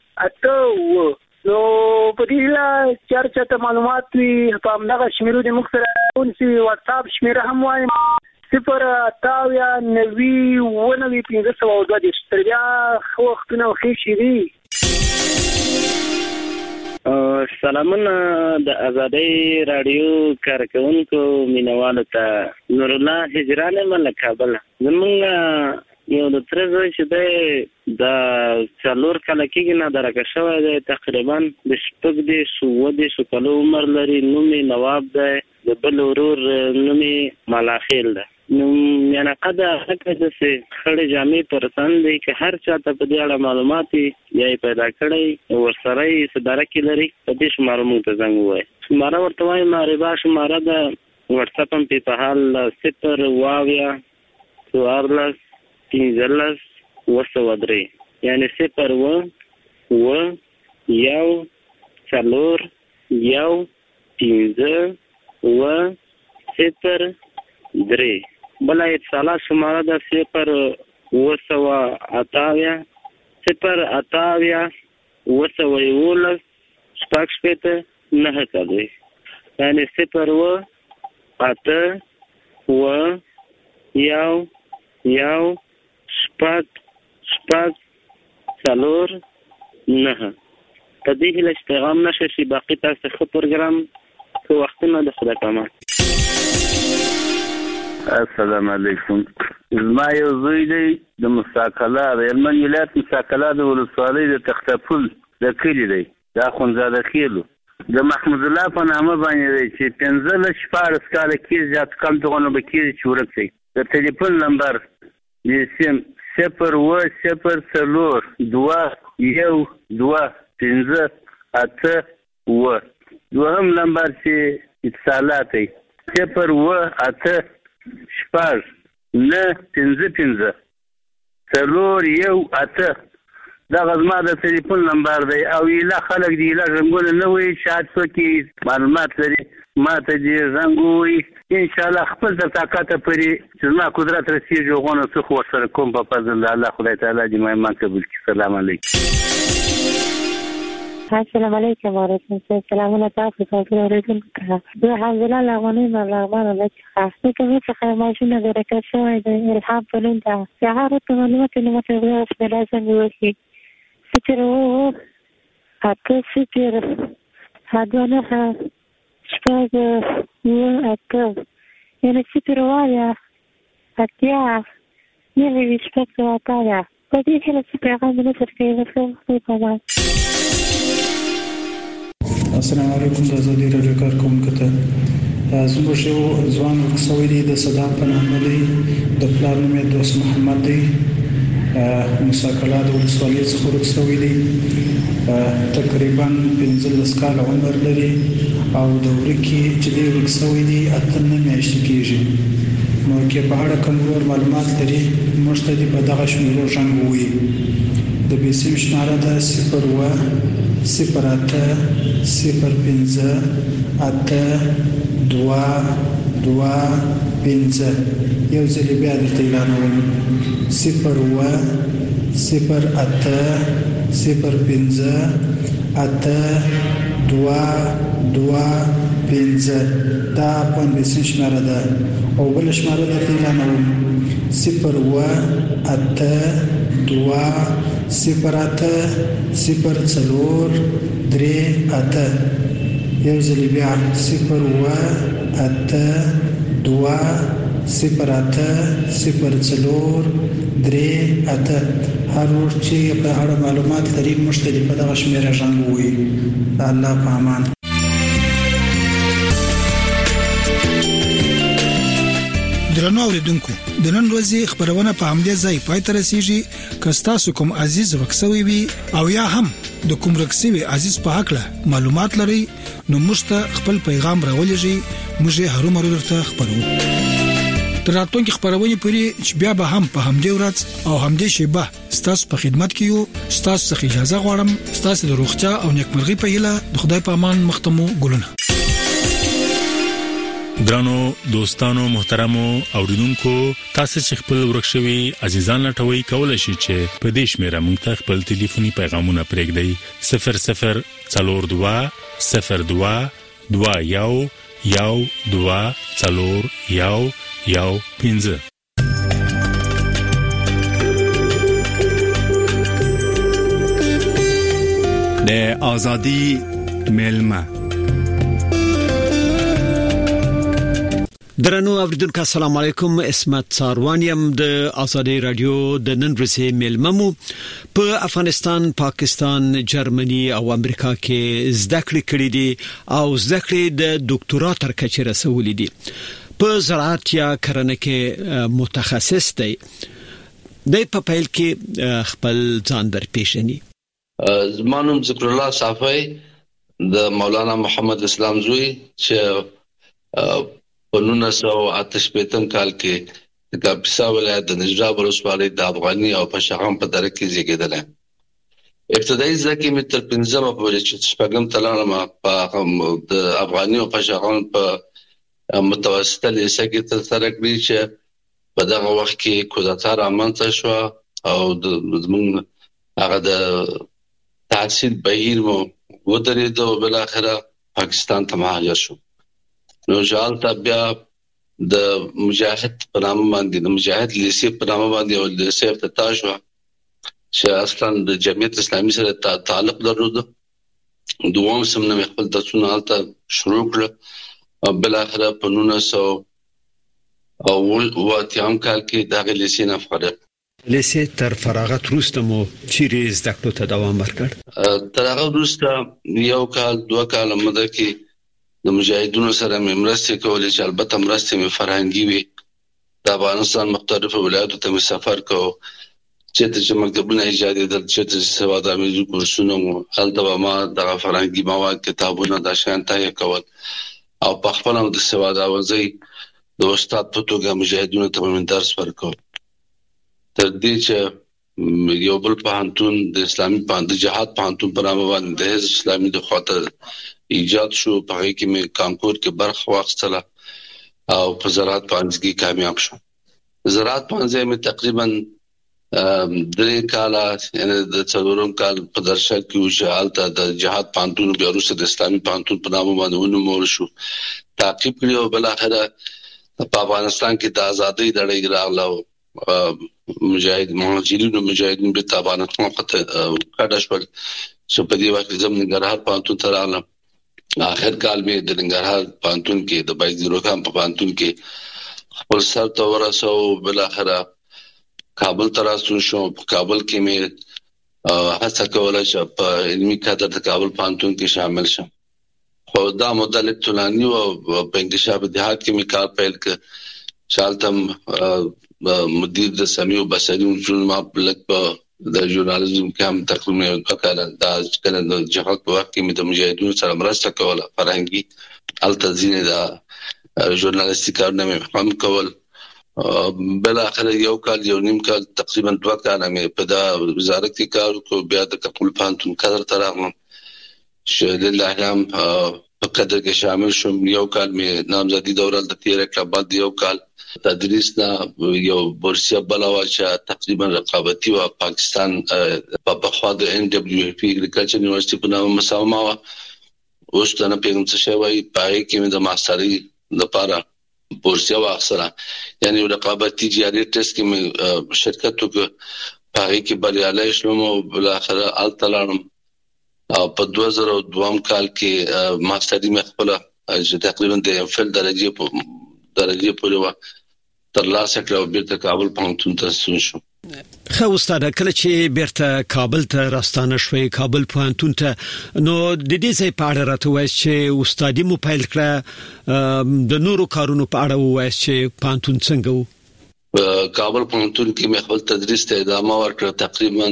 Speaker 21: نو په دې لا چرچته معلومات وي په همدغه شمیرو د موږ سره اونسي واتس اپ شمیره هم وایم 089 تر بیا خو وختونه خو شي
Speaker 16: سلامونه د آزادۍ رادیو کارکونکو مینوالو ته نور الله هجران ملک کابل زمونږ یو د ترزو چې د څلور کال کېږي نه درکه شوی دی تقریبا د شپږ دېرشو کالو عمر لري نوم یې نواب دی د بل ورور نوم یې ملاخیل دی نو میانقه د هغه داسې خړې جامې پر تن دی که هر چا ته په دې اړه معلومات یا یې پیدا کړی ورسره یې صداره کې لري په دې شماره موږ ته زنګ ووایي شماره ورته وایم ربا شماره د وټساپ هم په حال 0 15 وسودري یعنی 0 یو 4 یو 15 3 بل اتصالات شماره د 0 وسواتاویا 0 وسویولس شپږ شپېته 9 کوي یعنی 0 یو شپږ 4 9 په دې هیله چې پیغام نشه شي باقي تاسو ښه پروګرام کو وختونه د خدای پامان
Speaker 3: السلام علیکم زما یو زوی دی د مساکله د هلمند ولایت مساکله د ولسوالۍ د تختپل د کلي دی دا خونزاده خیلو د محمود الله په نامه باندې دی چې 15 کاله کېږي زیات کم دغونه به کېږي چې ورک دی د ټلیفون نمبر د سیم 0 دوهم نمبر چې اتصالات دی 0 شپږ 9 15 دغه زما د ټلیفون نمبر دی او ایله خلک دی ایله زنګونه نه وي شاید څوک معلومات لري ما ته دې زنګ ووایي انشاءالله خپل د طاقته پورې چې زما قدرت رسېږي هغونه څه خو ورسره کوم په فضل الله خدای تعالی دې ما ایمان قبول کړي سلام علیکم
Speaker 22: السلام علیکم وعلیکم السلام تاسو ته اوریدونکو ته زه حمزه لغونی ملغمانه لکه کومه څه ماشینه درکه شوې د الهام په نوم ده سهار ته معلومات نه متغیر په لازم وي فکر وو اته فکر هدونه شپږ یو اته یعنی فکر وایا اتیا یې شپږ وایا په دې کې چې پیغام نه ترکیب وکړو
Speaker 11: السلام علیکم د آزادۍ راډیو کارکونکو ته زموږ یو ځوان ورکسوی دی د صدام په نامه دی د پلار نوم یې دوست محمد دی مساکله د ولسوالۍ څخه ورکسوی دی تقریبا 15 کاله عمر لري او د ورکې چې دی ورکسوی دی 8 میاشتې کېږي نو کې په اړه کوم معلومات لري موږ ته دې په دغه شمیرو ژوند ووایي د بیسیم شماره ده 0 یو ځل بیا درته اعلانوم 0 دا پوین بیسیم شماره ده او بل شماره درته اعلانوم 0 یو ځل بیا 0 هر ور چې په اړه معلومات لري مشتري په دغه شمیره ژوند وي الله په امان درنو اوریدونکو د نن ورځې خبرونه په همدې ځای پای ته رسیږي. که تاسو کوم عزیز ورکسوي وي او یا هم د کوم رکسوي عزیز په حق له معلومات لري نو موږ ته خپل پیغام راولېږئ. موږ یې هرومرو درته خبرو. تر راتلونکي خبرونه پورې چې بیا به هم په همدې ورځ او همدې شیبه ستاسو په خدمت کې یو. ستاسو څخه اجازه غواړم. ستاسو د روغتیا او نیکمرغي په هیله د خدای په امان مختمو ګلونه.
Speaker 10: درانو دوستانو محترمو اوریدونکو تاسو چې خپل ورکشوي عزیزان لټوي کولای شئ چې په دې شمیره موږ ته خپل ټلیفوني پیغامونه پرېږدئ 0002 02 21 12
Speaker 2: د ازادي ملما. درنو اوریدونکو السلام علیکم. اسمت ساروانیم د ازادي رادیو د نن ورځې ملممو په افغانستان، پاکستان، جرمني او امریکا کې زده کړې کړې دي او زده کړې د ډاکټرا تر کچې رسولې دي. په زراعت یا کرنه کې متخصص دی. د په پیل کې خپل ځان درپېژني.
Speaker 4: زمانوم ذکر الله صافی د مولانا محمد اسلام زوی چې په 1988 کال کې د کاپیسا ولایت د نجراب ولسوالۍ د افغاني او پشاغم په دره کې زیږیدل. ابتدایي ځکه مې تر 15 پورې چې شپږم تلانه په د افغاني او پشاغم په متوسطه لیسه کې تر سره کړی چې په دغه وخت کې کودتا رامنځته شو او زموږ هغه د تحصیل بهیر مو ودرېد او بل اخره پاکستان ته مهاجر شو. نو جالته بیا د مجاهد په نامه باندې د مجاهد لیسې په نامه باندې او لیسې افتتاح شو چې اصلا د جمعیت اسلامي سره تعلق درلود. دوم سمنه خپل درسونه حالته شروع کړ او بل اخره په 1980 کال کې دغه لیسې نه فارغ.
Speaker 2: لیسې تر فراغت وروسته مو چیرې زده کړو ته دوام ورکړ؟
Speaker 4: تر هغه وروسته یو کال دوه کال موده کې د مجاهدونو سره مې مرستې کولې چې البته مرستې مې فرهنګي وي. د افغانستان مختلفو ولایتو ته مې سفر کوو چې مکتبونه ایجادېدل، چې سواد آمیزو کورسونه مو هلته به ما دغه فرهنګي مواد کتابونه دا شیان تهیه کول او په خپل هم د سواد آوازۍ د استاد په توګه مجاهدونو ته مې درس ورکوم. تر دې چې یو بل پوهنتون د اسلامي د جهاد پوهنتون په نامه باندې د حزب اسلامي د خواته ایجاد شو. په هغه کې مې کانکور کې برخه واخیستله او په زراعت پوهنځي کې کامیاب شوم. زراعت پوهنځي مې تقریبا 3 کاله یعنی د 4 کال په درشل کې وشالته د جهاد پوهنتون بیا وروسته د اسلامي پوهنتون په نامه باندې ونومول شو. تعقیب کړی او بل اخره په افغانستان کې د ازادۍ لړۍ راغله. مجاهدین به افغانستان کډه شول چې په دې وخت زم ننګرهار پوهنتون ته راغلم. آخر کال مې د ننګرهار پوهنتون کې د بایزیرو خان په پوهنتون کې خپل سر ته ورسو. بل اخره کابل ته راستون شوم. په کابل کې مې هڅه کوله چې په علمي کادر د کابل پوهنتون کې شامل شم. خو دا مدلک طولاني او په انکشاف دیهات کې مې کار پیل کړ. شالتم مدیر د سمیع بصری اصول ما بلک په د ژورنالیزم کې هم تقریبا وکړه. دا کله د جهاد په وخت کې مې د مجاهدینو سره مرسته کوله فرهنګي التزین دا ژورنالیستیک کارونه مې هم کول. بل اخر یو کال یو نیم کال تقریبا 2 کال مې په دا وزارت کې کار وکړ. بیا د کابل پوهنتون کادر ته راغلم چې لله هم په کادر کې شامل شوم. یو کال مې نامزدي دوره د تیر کړه. بعد یو کال تدریس نه یو بورسیه بلاوه چې تقریبا رقابتي و پاکستان په خوا د NWP اګریکلچر یونیورسيټي په نامه مساومه و. اوس ته نه پیغام څه شوی پای کې مې د ماستري لپاره بورسیه واخیستله. یعنی رقابتي جاري ټیسټ کې مې شرکت وکړ. پای کې بریالي شوم او بل اخر التلانم په 2002 کال کې ماستري مې خپل تقریبا د MPhil درجه پورې و تر لاسه کړو. بیرته کابل پوهنتون ته ستون شوم.
Speaker 2: خو استاد کله چې بیرته کابل ته راستانه شوي کابل پوهنتون ته نو د دې ځای په اړه راته وایي چې استادي مو پیل کړه د نورو کارونو په اړه وایي چې پوهنتون څنګه وو
Speaker 4: کابل پوهنتون کې مې خپل تدریس ته ادامه ورکړه تقریبا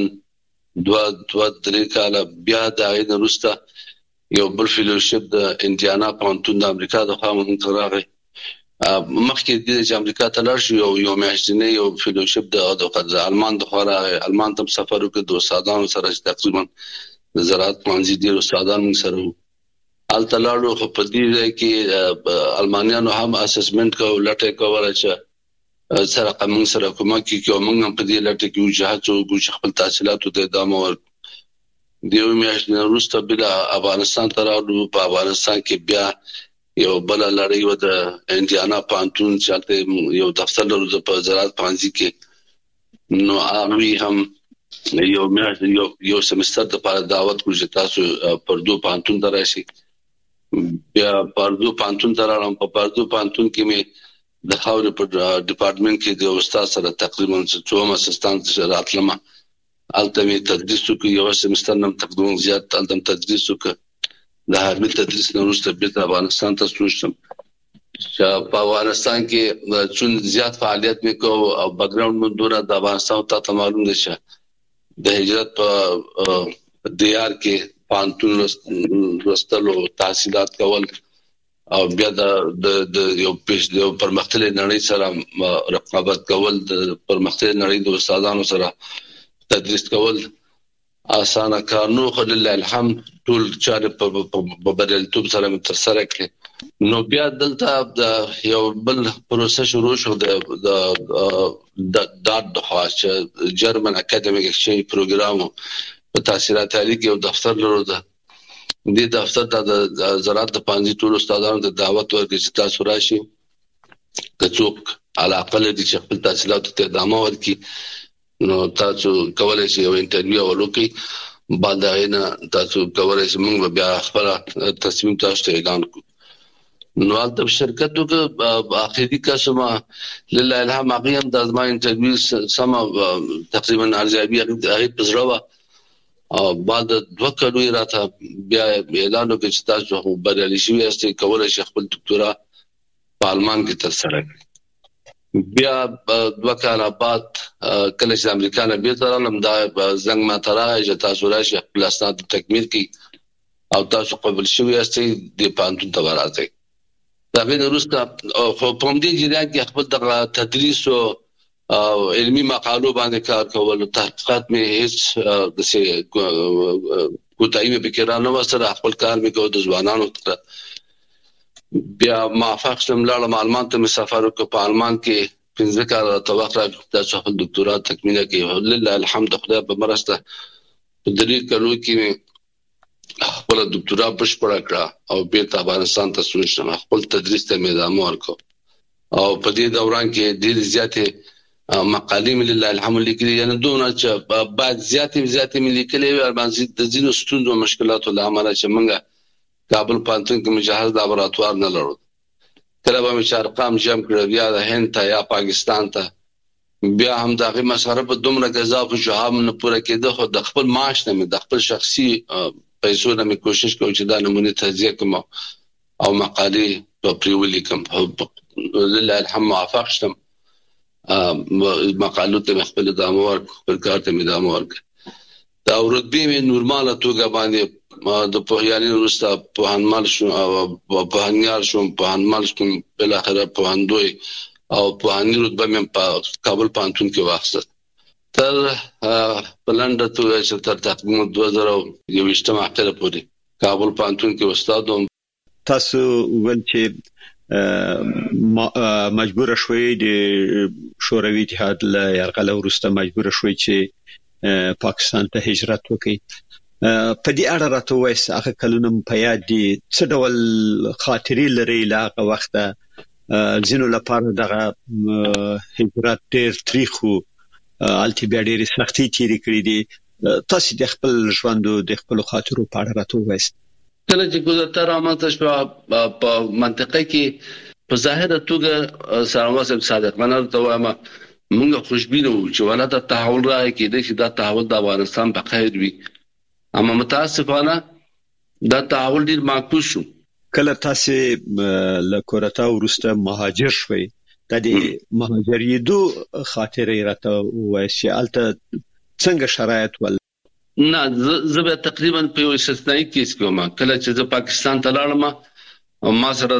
Speaker 4: 2-3 کال بیا د عین وروسته یو بل فیلوشپ د انډیانا پوهنتون د امریکا د خوا مونږ راغی مخکې د امریکا ته لاړ شو یو میاشتنی یو فیلوشپ د آلمان د خوا راغی آلمان ته سفر وکړ د استادانو سره تقریبا زراعت پوهنځي ډیر استادان موږ سره وو الته لاړو خو په دې ځای کې المانیانو هم اسسمنت کو لټه کوله چې سره کوم سره کومه کې موږ په دې لټه کې وجهات او خپل تحصیلات ته ادامه ورکړو دیو میاشتې وروسته بل افغانستان ته راغلو په افغانستان کې بیا یو بل لړۍ و د انډیانا پوهنتون چې یو دفتر لرو په زراعت پوهنځي کې نو هغه هم یو میاشت یو سمستر ته په دعوت کړو چې تاسو پردو پوهنتون ته راشئ بیا پردو پوهنتون ته راغلم په پردو پوهنتون کې مې د خاورې په ډپارټمنټ کې د استاد سره تقریبا 2 اسسټانټ راتلم الته مې تدریس وکړ یو سمستر نم تقریبا زیات الته تدریس وکړ د هغه تدریس نه وروسته بیرته افغانستان ته شوم چې په افغانستان کې چون زیات فعالیت وکاو او بیک ګراوند مو دوره د افغانستان ته معلوم دي چې د هجرت په دیار کې پانتون رستلو تحصیلات کول او بیا د یو پرمختللي نړۍ سره رقابت کول د پرمختللي نړۍ د استادانو سره تدریس کول اسانه کار نو خو لله الحمد ټول چاره په بدلتوب سره تر سره کړي نو بیا دلته یو بل پروسه شروع شو د د خاص جرمن اکیډمیک ایکسچینج پروګرام په تحصیلات عالی کې یو دفتر لرو ده دې دفتر ته د زراعت د پانځي ټول استادانو ته دعوت ورکړي چې تاسو راشي کڅوک علاقه لري چې خپل تحصیلات ته ادامه ورکړي نو تاسو کولای شئ یو انټرویو ولوکي بعد غینا تاسو کولای شئ موږ بیا خپل تصمیم تاسو ته اعلان کوو نو د شرکتو کې اخیری قسمه لله الحمد هغه د ازما انټرویو سم تقریبا ارزیابي هغه پزراوه او بعد 2 کلو راته بیا اعلان وکړ چې تاسو بریالي شئ چې کولای شئ خپل ډاکټورا په آلمان کې تر سره کړئ بیا 2 کال بعد کله چې امریکا نه بیرته راغلم دا زنګ ما ترای چې تاسو راشي خپل اسناد تکمیل کړئ او تاسو قبول شوی یاستئ د پانتون ته ورځئ دا غیر وروسته خو په دې جریان کې خپل د تدریس او علمي مقالو باندې کار کول تحقیقات مې هیڅ د څه کوتاهی مې فکر نه وسره خپل کار مې کوو د ځوانانو ته بیا موافق شوم لاړم آلمان ته مسافر وکړ په آلمان کې 15 کال توقع تاسو خپل ډاکټورا تکمیل کړئ لله الحمد خدای په مرسته په دلیل کلو کې خپل ډاکټورا بشپړ کړه او بیرته افغانستان ته شوم خپل تدریس ته ادامه ورکړ او په دې دوران کې ډېر زیاتې مقالې مې لله الحمد لیکلي یعنی دونه چې بعد زیاتې مې لیکلي او باندې د ځینو ستونزو مشکلاتو له امله چې موږ کابل پانتون کې مجهز لابراتوار نه لرو کله به مې ارقام جمع کړل یا د هند ته یا پاکستان ته بیا هم دغه مسره په دومره غذا خو جواب نه پوره کېده خو د خپل معاش نه مې د خپل شخصي پیسو نه مې کوشش کوم چې دا نمونه تجزیه کوم او مقالې په پریولي کوم لله الحمد موافق شوم مقالو ته خپل ادامه ورکړ خپل کار ته ادامه ورکړ دا رتبه مې نورماله توګه باندې د پوهیالي وروسته پوهنمل شو او پوهنیار شوم پوهنمل شوم بل اخره پوهندوی او پوهنی رتبه مې په کابل پوهنتون کې واخیسته تر پلانډ ته چې تر تقریبا 2021 اخره پورې کابل پوهنتون کې استاد وم
Speaker 2: تاسو ول چې مجبور شوي د شوروي اتحاد له یرغل وروسته مجبور شوي چې پاکستان ته هجرت وکړي په دې اړه راته وایي هغه کلونه په یاد دي څه ډول خاطرې لري لا هغه وخت ځینو لپاره دغه هجرت ډېر تاریخو الته بیا ډېر سختي تیری کړې دي تاسو د خپل ژوند د خپل خاطرو په اړه راته وایي
Speaker 4: کله چې ګذرته رامنځته شو په منطقه کې په ظاهره توګه سلام صادق منل ته وایم موږ خوشبینه وو چې ولا دا تحول راځي کې چې دا تحول د افغانستان په خیر وي، اما متاسفانه دا تحول ډیر معکوس شو.
Speaker 2: کله تاسو له کورتا ورسته مهاجر شوي، د دې مهاجرېدو خاطرې راته وایي چې الته څنګه شرایط ول؟
Speaker 4: نه زه به تقریبا په یو استثنایی کیس کې وم. کله چې زه پاکستان ته لاړم ما سره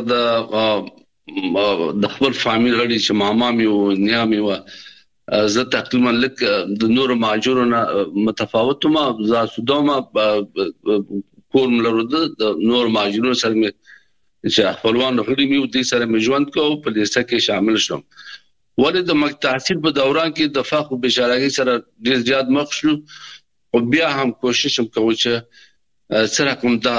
Speaker 4: د خپل فامیل غړي چې ماما مې او نیا مې و، زه تقریبا لک د نور مهاجرونو متفاوت ما زاسودما کور ملرو د نور مهاجرونو سره مې چې خپلوان غړي مې او دې سره مې ژوند کوو په لیسته کې شامل شوم. ولې د مکتحصیل په دوران کې د فقه او بشارګي سره ډیر زیات مخ شو او بیا هم کوشش کوم چې سره کوم دا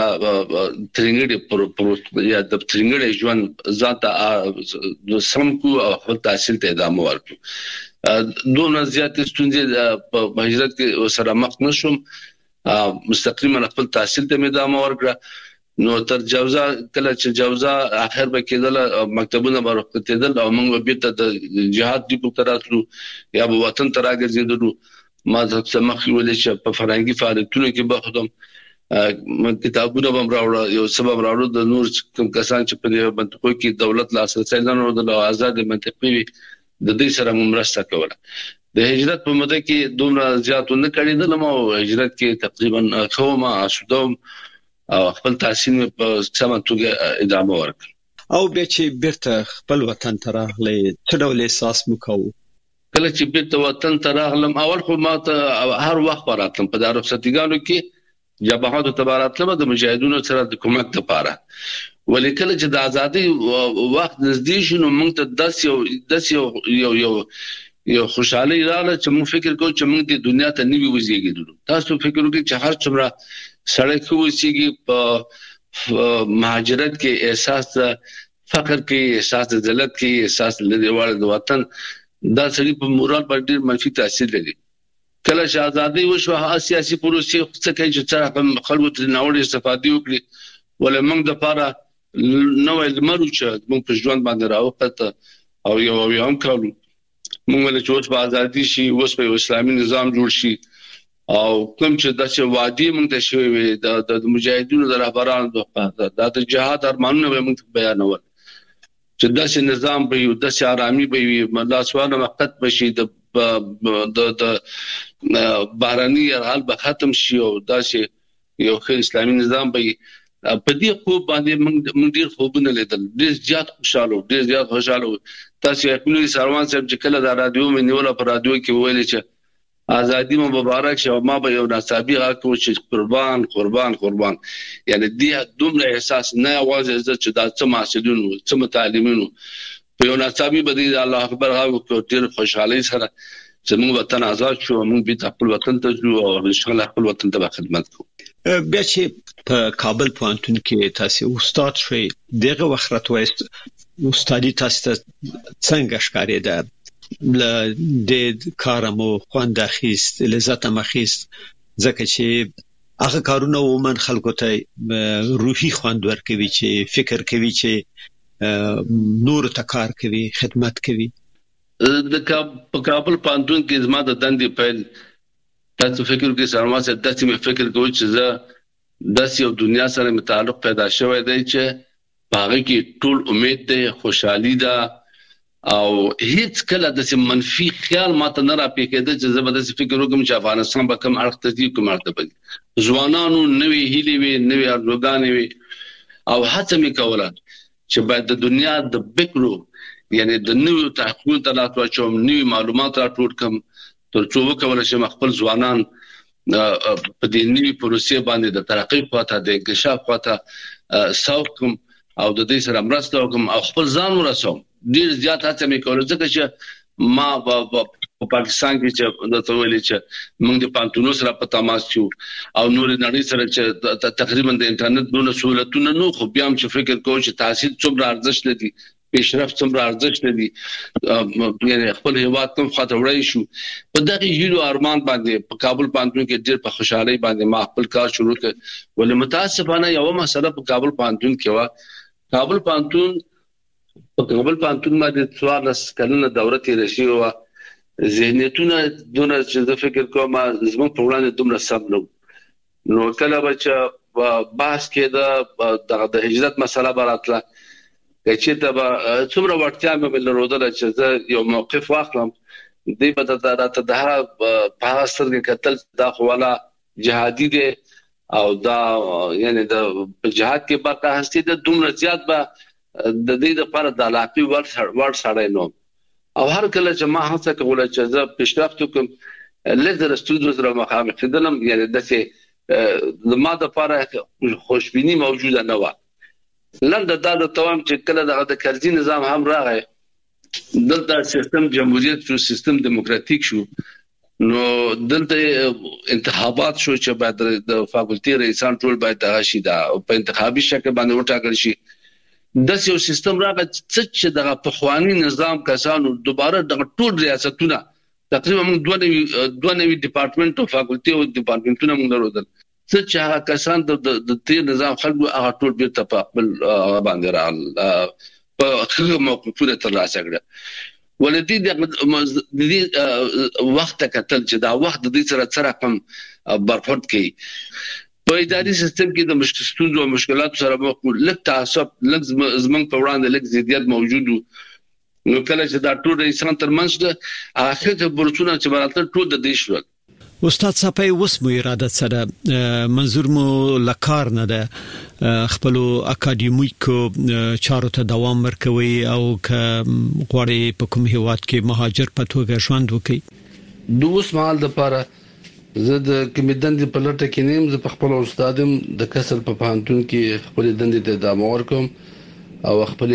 Speaker 4: ترنګړي پر یا د ترنګړي ژوند ذاته د سمکو او خپل تحصیل ته ادامه ورکړو. دوه زیات ستونزې په هجرت کې سره مخ نشم، مستقیما خپل تحصیل ته ادامه ورکړه. نو تر جوزا کله چې جوزا اخر به کېدل مکتبونه ورکتېدل او موږ بیرته د جهاد دی په تراتلو یا په وطن ته راګرځېدلو. ما ځکه مخې ولې چې په فرهنګي فعالیتونو کې بخدم کتابونه هم راوړل، یو سبب راوړل د نور کوم کسان چې په منطقو کې دولت لاسرسي نه لرل او آزاد منطقي د دې سره مرسته کوله. د هجرت په مده کې دومره زیات نه کړیدل، ما هجرت کې تقریبا خوما اسودم او خپل تحصیل په سمه توګه ادامه ورکړ.
Speaker 2: او بیا چې بیرته خپل وطن ته راغلی څه ډول احساس مو کوو؟
Speaker 4: کله چې بیرته وطن ته راغلم اول خو ما ته هر وخت راتلم په دارو رخصتیګانو کې جبهات تباراتله د مجاهدونو سره د کومک لپاره، ولې کله چې د ازادي وخت نږدې شنو موږ ته داس یو خوشحالي رااله چې موږ فکر کوو چې موږ د دنیا ته نیوي وزیږیدو. تاسو فکر وکړئ چې هر څومره سړی کوسيږي په مهاجرت کې احساس فقر کې، احساس ذلت کې، احساس لدیوال د وطن دا سړي په مورال باندې ډېر منفي تاثیر لري. کله چې ازادي وشو سیاسي پروسې څه کوي چې څنګه خلکو ته ناوړه استفادې وکړي، ولې موږ د لپاره نوې لمرو چې موږ په ژوند باندې راوخته او یو هم کولو. موږ ولې چې اوس په ازادي شي، اوس په اسلامي نظام جوړ شي او کوم چې د وادي موږ ته شوی د مجاهدینو د رهبرانو د جهاد ارمانونه موږ بیانول چې داسې نظام به یو داسې آرامي به وي، الله سبحانه وقت بشي د بهراني حال به ختم شي او داسې یو ښه اسلامي نظام به په دې خوب باندې موږ ډیر خوبونه لیدل، ډیر زیات خوشاله. تاسو خپل سروان صاحب چې کله د رادیو مې نیول په رادیو کې ویل چې ازادي مبارک شه، ما به یو ناصابي غاکو چې قربان یعنی دې دومره احساس نه आवाज چې دا څه محصلین څه متعلمین په یو ناصابي بدی الله اکبر غاکو ډیر خوشحالي سره چې موږ وطن آزاد شو، موږ به خپل وطن ته ځو او ان شاء الله خپل وطن ته خدمت کوو.
Speaker 2: بیا چې په کابل پوهنتون کې تاسو استاد شوي دغه وخت راته استادي تاسو څنګه ښکارېده؟ د کارمو خوند اخیست، لذت مخیست، ځکه چې هغه کارونه ومن خلکو ته روحي خوند ورکوي چې فکر کوي چې نور ته کار کوي، خدمت کوي.
Speaker 4: د کابل پوهنتون کې زما د دندې پیل تاسو فکر کې سرما سره تاسو مې فکر کوئ چې زه داسې یو دنیا سره متعلق پیدا شوی دی چې هغه کې ټول امید ده، خوشحالي ده او هیڅ کله د منفي خیال ماته نه راپېښېده چې زه به داسې فکر وکړم چې افغانستان به کوم اړخ ته ځي، کوم اړخ ته به ځوانانو نوې هیلې وي، نوې ارزوګانې وي او هڅه مې کوله چې باید د دنیا د فکرو یعنی د نوې تحقیقونو ته لاس واچوم، نوې معلومات راټول کړم تر څو وکولای شم خپل ځوانان په دې نوې پروسې باندې د ترقۍ خواته، د انکشاف خواته سوق کوم او د دې سره مرسته وکړم او خپل ځان ورسوم. ډیر زیات هڅه مې کوله ځکه چې ما په پاکستان کې چې د تولیل چې موږ د پانتونو سره په تماس یو او نور نړۍ سره چې تقریبا د انټرنیټ دونه سہولتونه نو خو بیا هم چې فکر کوم چې تحصیل څومره ارزښت لري، پیشرفت څومره ارزښت لري، یعنی خپل هیواد کوم خاطر وړای شو په دغه هیلو ارمان باندې په کابل پانتون کې ډیر په خوشحالي باندې ما خپل کار شروع کړ. ولې متاسفانه یو مسله په کابل پانتون کې و، کابل پانتون په کابل پانتون باندې 14 کلونه دوره تیر شي او ذهنیتونه دونه چې د فکر کوم زموږ په وړاندې دومره سم نو کله چې بحث کې د هجرت مسله براتله چې ته څومره وړتیا مې لرودل چې زه یو موقف واخلم دی په تاسو ته په اثر کې قتل دا خواله جهادي دي او دا یعنی د جهاد کې برخه هستي د دومره زیات به د دې لپاره د علاقي ور سره نو او هر کله چې ما هڅه کوله چې زه پیشرفت وکم لږ د ستودیو سره مخامخ کېدلم یعنی د څه ما د لپاره خوشبینی موجوده نه و لنډه دا د توام چې کله د کرزي نظام هم راغی دلته سیستم جمهوریت شو سیستم دیموکراتیک شو نو دلته انتخابات شو چې بعد د فاکولټي رئیسان ټول باید راشي دا په انتخابي شکل باندې وټاکل شي د یو سیستم راغی چې د پخوانی نظام کسانو دوباره د ټول ریاستونه تقریبا موږ دوه نوي ډپارټمنټ او فاکولټي او ډپارټمنټونه موږ درلودل چې هغه کسان د تیر نظام خلکو هغه ټول بیرته په خپل باندې راغل په هغه موقفونه تر لاسه کړل ولدي د دې وخت کتل چې دا وخت د دې سره رقم برخورد کوي په اداري سیستم کې د مشکلاتو او مشکلاتو سره مخ لک تعصب لک زمنګ په وړاندې لک زیاتیت موجود نو کله چې دا ټول رئیسان ترمنځ د اخر د برسونه چې براتل ټول د دې شو
Speaker 2: استاد صاحب اوس مو اراده سره منظور مو لکار نه ده خپل اکاډمیکو چارو ته دوام ورکوي او غواړي په کوم هیواد کې مهاجر په توګه ژوند وکړي
Speaker 4: دوس مال د پاره زه د کمیدند په لټه کې نیم زه په خپل استادم د کسل په پانتون کې خپل دندې ته دوام ورکوم او خپل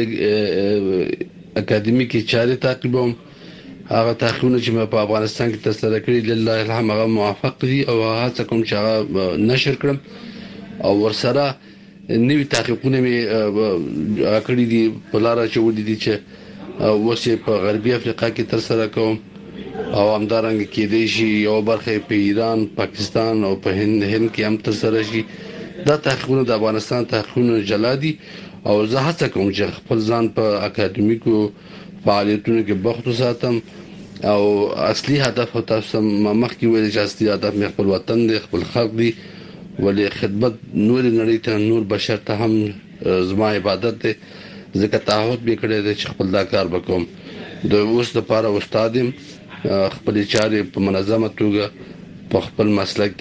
Speaker 4: اکاډمیکي چارې تعقیبوم هغه تحقیقونه چې په افغانستان کې ترسره کړي لله الحمد هغه موافق دي او هڅه کوم چې هغه نشر کړم او ورسره نوې تحقیقونه مې کړي دي په لار چې ودی دي چې وسه په غربي افریقا کې ترسره کوم او همدارنګه کې دی شي یو برخه په ایران پاکستان او په هند کې هم ترسره شي دا تحقیقونه د افغانستان تحقیقونه جلادي او زه هڅه کوم چې خپل ځان په اکاډمیکو فعالیتونو کې بوخت وساتم او اصلي هدف تاسو مخکې ویل چې اصلي هدف مې خپل وطن دی خپل خلک دی ولې خدمت نور نړۍ ته نور بشر ته هم زما عبادت دی ځکه تعهد به کړی دی چې خپل دا کار وکوم د اوس لپاره استادم خپل چارې په منظمه توګه په خپل مسلک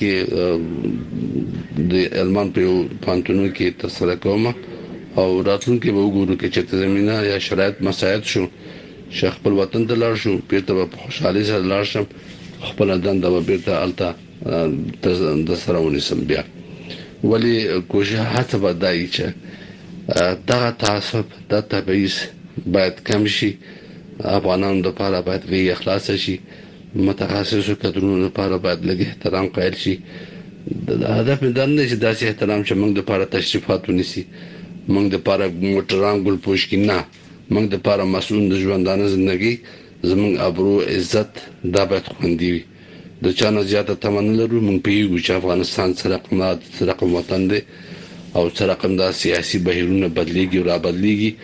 Speaker 4: کې د المان په پانتونو کې ترسره کوم او راتلونکي به وګورو چې زمينه یا شرایط مساعد شو شیخ خپل وطن ته لاړ شو پیرته په خوشحالي سره لاړ شم خپل دنده به بیرته الته د سره ونیسم بیا ولی کوشش هڅه به دای چې دا تعصب د تبعیض باید کم شي افغانانو لپاره باید وی اخلاص شي متخصصو کډرونو لپاره باید لږ احترام قائل شي د هدف مې دا نه چې داسې احترام چې موږ لپاره تشریفات ونیسي موږ د لپاره موټران ګل پوش کې نه موږ د لپاره مسؤل د ژوندانه ژوندۍ زموږ ابرو عزت دا باید خوندي وي د چا نه زیاته تمنا لرو موږ پیږو چې افغانستان سره رقم وطن دی او سره رقم د سیاسي بهیرونه بدليږي او را بدليږي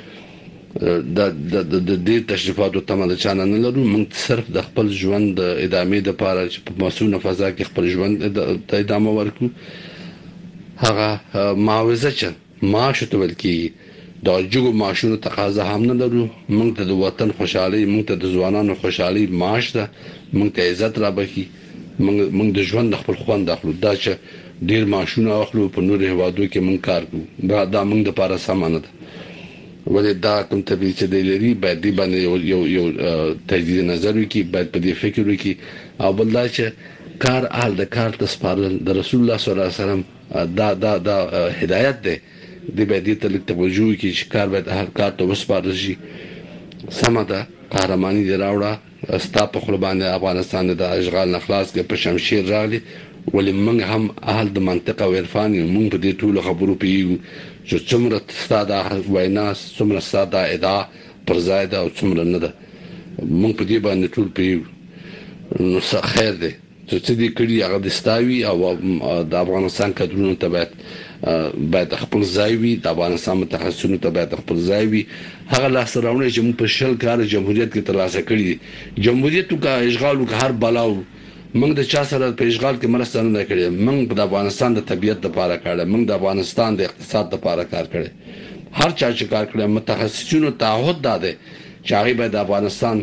Speaker 4: د دې تشریفاتو تمنا چا نه لرو موږ صرف د خپل ژوند د ادامې لپاره چې په مسؤل فضا کې خپل ژوند ته ادامه ورکو هغه معاوضه چې معاش ته ولکې دا جوګو معاشونو تقاضا هم نه لرو موږ ته د وطن خوشحالي موږ ته د ځوانانو خوشحالي معاش ده موږ ته عزت را بخي موږ د ژوند خپل خوند اخلو دا چې ډیر معاشونه اخلو په نور هوادو کې موږ کار کوو دا موږ د لپاره سامان ده ولې دا کوم تبعیض چې دی لري باید دی باندې یو تجدید نظر وکړي باید په دې فکر وکړي او بل دا چې کار اهل د کار ته سپارل د رسول الله صلی الله علیه وسلم دا هدایت ده د باندې تل توجه کی چې کار باید هر کار ته وسپارل شي سمدا قهرمانی دی راوړه استا په خلبانه افغانستان د اشغال نخلاص کې په شمشیر راغلي ولې موږ هم اهل د منطقه او عرفان موږ په دې ټول خبرو پیږو چې څومره ستاده وینا څومره ستاده ادعا پر زائد او څومره نه ده موږ په دې باندې ټول پیږو نو خیر دی چې دې کړي هغه د ستاوي او د افغانستان کډرونو ته باید خپل ځای وي، د افغانستان متخصصینو ته باید خپل ځای وي. هغه لاسته راوړنې چې موږ په شل کال جمهوریت کې ترلاسه کړي، جمهوریت کا اشغال کا هر بلاو موږ د چا سره په اشغال کې مرسته نه کړې، موږ د افغانستان د طبيعت لپاره کړه، موږ د افغانستان د اقتصاد لپاره کار کړی. هر چا چې کار کړی متخصصینو تعهد داده چې هغه باید د افغانستان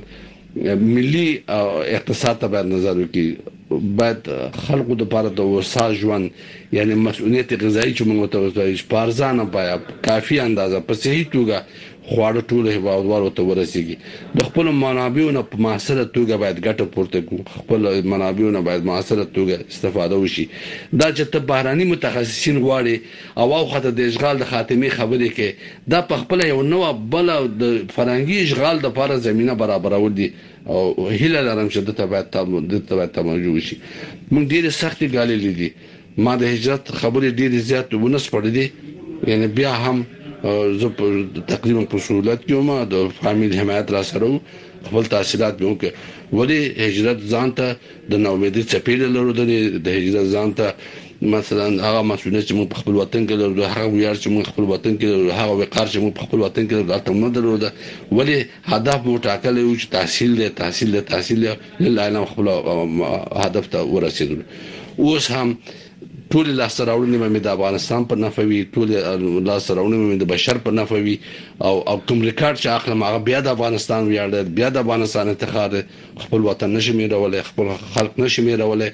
Speaker 4: ملي اقتصاد ته باید نظر وکړي، باید خلکو د لپاره د وسا ژوند یعنی مسؤلیت غذایی چې موږ ته وایي په ارزانه بیه کافي اندازه په صحیح توګه خواړه ټول هیوادوالو ته ورسیږي. د خپل منابعونو په معاصره توګه باید ګټه پورته کړو، خپل منابعونو باید معاصره توګه استفاده وشي. دا چې ته بهراني متخصصین غواړي او خاطر د اشغال د خاتمه خبرې کې دا په خپل یو نوې بل د فرنګي اشغال د لپاره زمينه برابرول دي او هیله لرم چې د تبعیت توجه وشي. موږ ډېر سخت غالي لیدي، ما د هجرت خبرې ډېر زیات ونه سپړلې، یعنی بیا هم زه تقریبا په سہولت کې ما د فامیل حمایت را سره خپل تحصیلات به وکړ. ولی هجرت ځان ته د نومیدي چپیل لرو د هجرت ځان ته مثلا هغه مسؤلیت چې موږ په خپل وطن کې لرو، هغه ویاړ چې موږ خپل وطن کې لرو، هغه وقار چې موږ په خپل وطن کې لرو، دا تم نه درلوده. ولی هدف مو ټاکل یو چې تحصیل لاله خپل هدف ته ورسېدل. اوس هم ټول لاسته راوړنې مې د افغانستان په نفوي، ټول لاسته راوړنې مې د بشر په نفوي او کوم ریکارډ چې اخلم هغه بیا د افغانستان ویاړ دی، بیا د افغانستان افتخار، خپل وطن نشي مېرولای، خپل خلک نشي مېرولای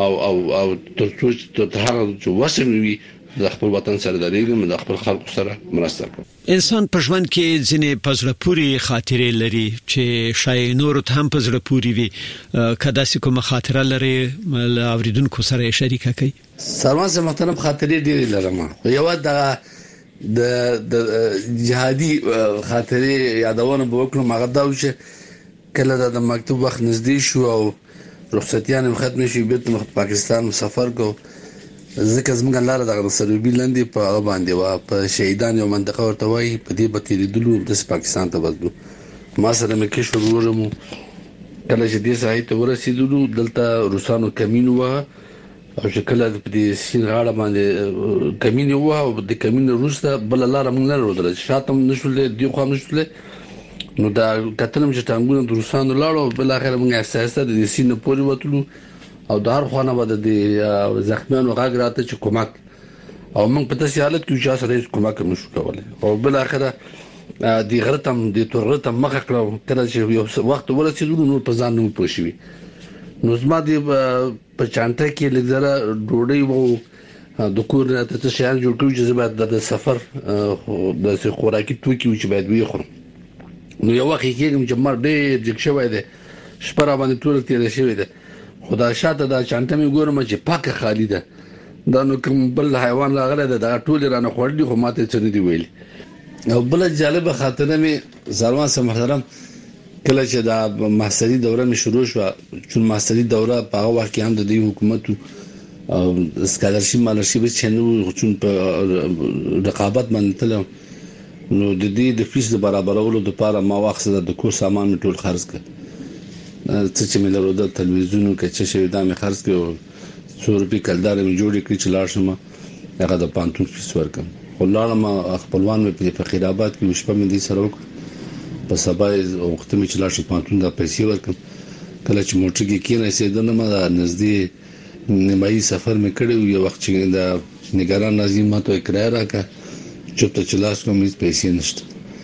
Speaker 4: او تر هغه چې وسم وي د خپل وطن سره درېږم، د خپل خلکو سره مرسته کوم.
Speaker 2: انسان په ژوند کې ځینې پزړه پوری خاطرې لري چې شای نور ته هم پزړه پوری وي. کدا سې کومه خاطره لري اوریدونکو سره شریکه کړئ.
Speaker 4: سلمان سره محترم خاطرې ډېرې لرم. یو د جهادي خاطرې یادونه به وکړم. هغه دا چې کله د مکتوب وخت نږدې شو او رخصتیان ختم شي بیرته پاکستان سفر کو، ځکه زموږ لاره د سروبي لاندې په باندې وا په شهیدان یو منطقه ورته وایي، په دې به تیریدلو د پاکستان ته وځو. ما سره مې کې شروع ورمو کله چې دې ځای ته ورسېدلو دلته روسانو کمین و او چې کله په دې سین غاړه باندې کمین و او د کمین وروسته بل لاره موږ نه لرو، شاتم نشول دی خو نشول. نو دا کتلم چې ټانګونه د روسانو لاړو، بل اخر موږ احساس د سین پورې وتلو او دار خوانه بده د زخمیانو غاګ راته چې کومک او موږ په تاسو حالت کې چې سره کومک نشو کولای او بل اخره د غرتم د تورتم مخه کړو. کله چې یو وخت ورسېدو نو په ځان نو پوښوي، نو زما د په چانټه کې لږه ډوډۍ وو د کور ته شیان جوړ کړو چې زما د سفر د خوراکي توکي چې باید وي خورم. نو یو وخت کې چې مر ډېر جګ شوی دی، شپه را باندې ټول تیر شوی دی، خدا شاته دا چانټه مې ګورم چې پاکه خالی ده، دا نو کوم بل حیوان راغلی ده، دا ټول رانه خوړلي خو ماته څه نه دی ویلي. او بل جالب خاطره مې زلمان سره محترم کله چې دا ماستري دوره مې شروع شو، چې ماستري دوره په هغه وخت کې هم د دې حکومت او سکالرشپ مالرشپ چې نو چې په رقابت باندې تل نو د دې د فیس برابرولو لپاره ما واخصه د کور سامان ټول خرڅ کړ، چې مې له روده تلویزیون کې چې شوی دا مې خرڅ کړ، 100 روپۍ کلدار مې جوړ کړی چې لاړ شم هغه د پانتون فیس ورکم. ولاره ما خپلوان مې په خیر آباد کې شپه مې دي سره په سبا وخت مې چې لاړ شم پانتون د پیسې ورکم. کله چې موټر کې کېنه سیدنه ما نږدې نیمایي سفر مې کړی یو وخت چې د نگران ناظم ما ته اقرار راکا چوپته چلاس کوم هیڅ پیسې نشته.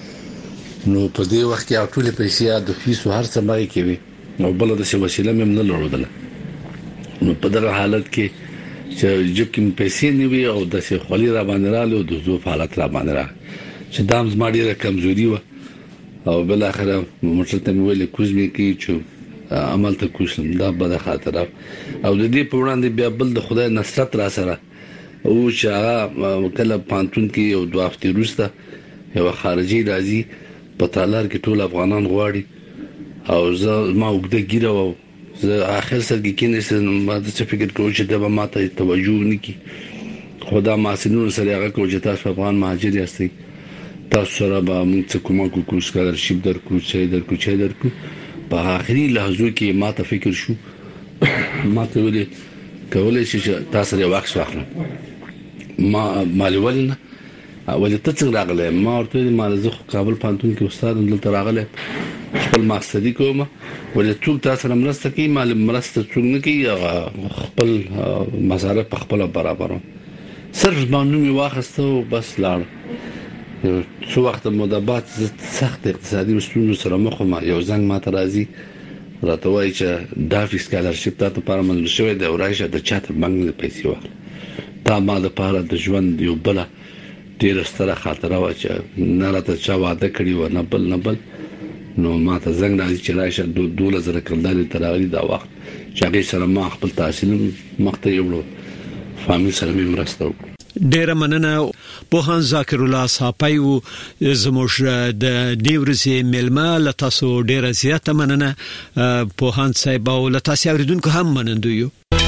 Speaker 4: نو په دې وخت کې ټول پیسې د فیس هر څه مای کوي نو بل د څه وسیله مې نه لرودله. نو په دغه حالت کې چې جب کې پیسې نیوي او د څه خولي را باندې رااله د زوف حالت را باندې را چې دام زما ډیره کمزوري و او بل اخره موټر ته ویل کوزمي کې چې عمل ته کوشم دا بده خاطره او د دې په وړاندې بیا بل د خدای نصرت را سره او چې هغه کله پانتون کې یو دوه هفتې وروسته یو خارجي راځي په تالار کې ټول افغانان غواړي او زه ما وګړه ګیره و زه اخر سر کې کینې ما د څه فکر کوم چې دا به ماته توجه نکي خدا ما سينو سره هغه کو چې تاسو افغان مهاجر یاستئ تاسو سره به موږ څه کومه کو سکالرشپ درکو چې درکو په آخري لحظو کې ما ته فکر شو ما ته ویلي کولای شي چې تاسو یې واکس واخلم ما مالولنه ولې ته څنګه راغلی ما ورته ما زه کابل پانتون کې استاد دلته راغلی خپل ماستری کوم ولې څوک تاسو سره مرسته کوي مال مرسته څوک نه کوي خپل مصارف په خپل برابرو صرف باندې می واخستو بس لاړ څو وخت مدبات سخت اقتصادي مشکلو سره مخ ما یو ځنګ ما ته راځي راته وایي چې دا سکالرشپ تاسو لپاره منل شوی دی او راشه د چاته بانک نه پیسې واخله دا ما د لپاره د ژوند یو بل ډیر ستره خاطره و چې نه راته چا وعده کړی و نه بل نو ما ته زنګ راځي چې راشه 2000 کلداري تراغلي دا وخت چې هغه سره ما خپل تحصیل مخته یو فامیل سره مې مرسته وکړه
Speaker 2: ډیر مننه پوهان ذاکر الله صاحب زموږ د دیورسي ملما لتاسو ډیر زیاته مننه پوهان صاحب او لتاسو اوریدونکو هم منندو یو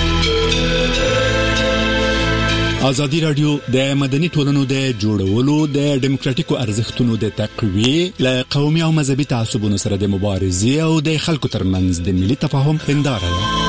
Speaker 9: ازادي رادیو د مدني ټولنو د جوړولو د ډیموکراتیکو ارزښتونو د تقویه ل قومي او مذهبي تعصبونو سره د مبارزې او د خلکو ترمنځ د ملي تفاهم هنداره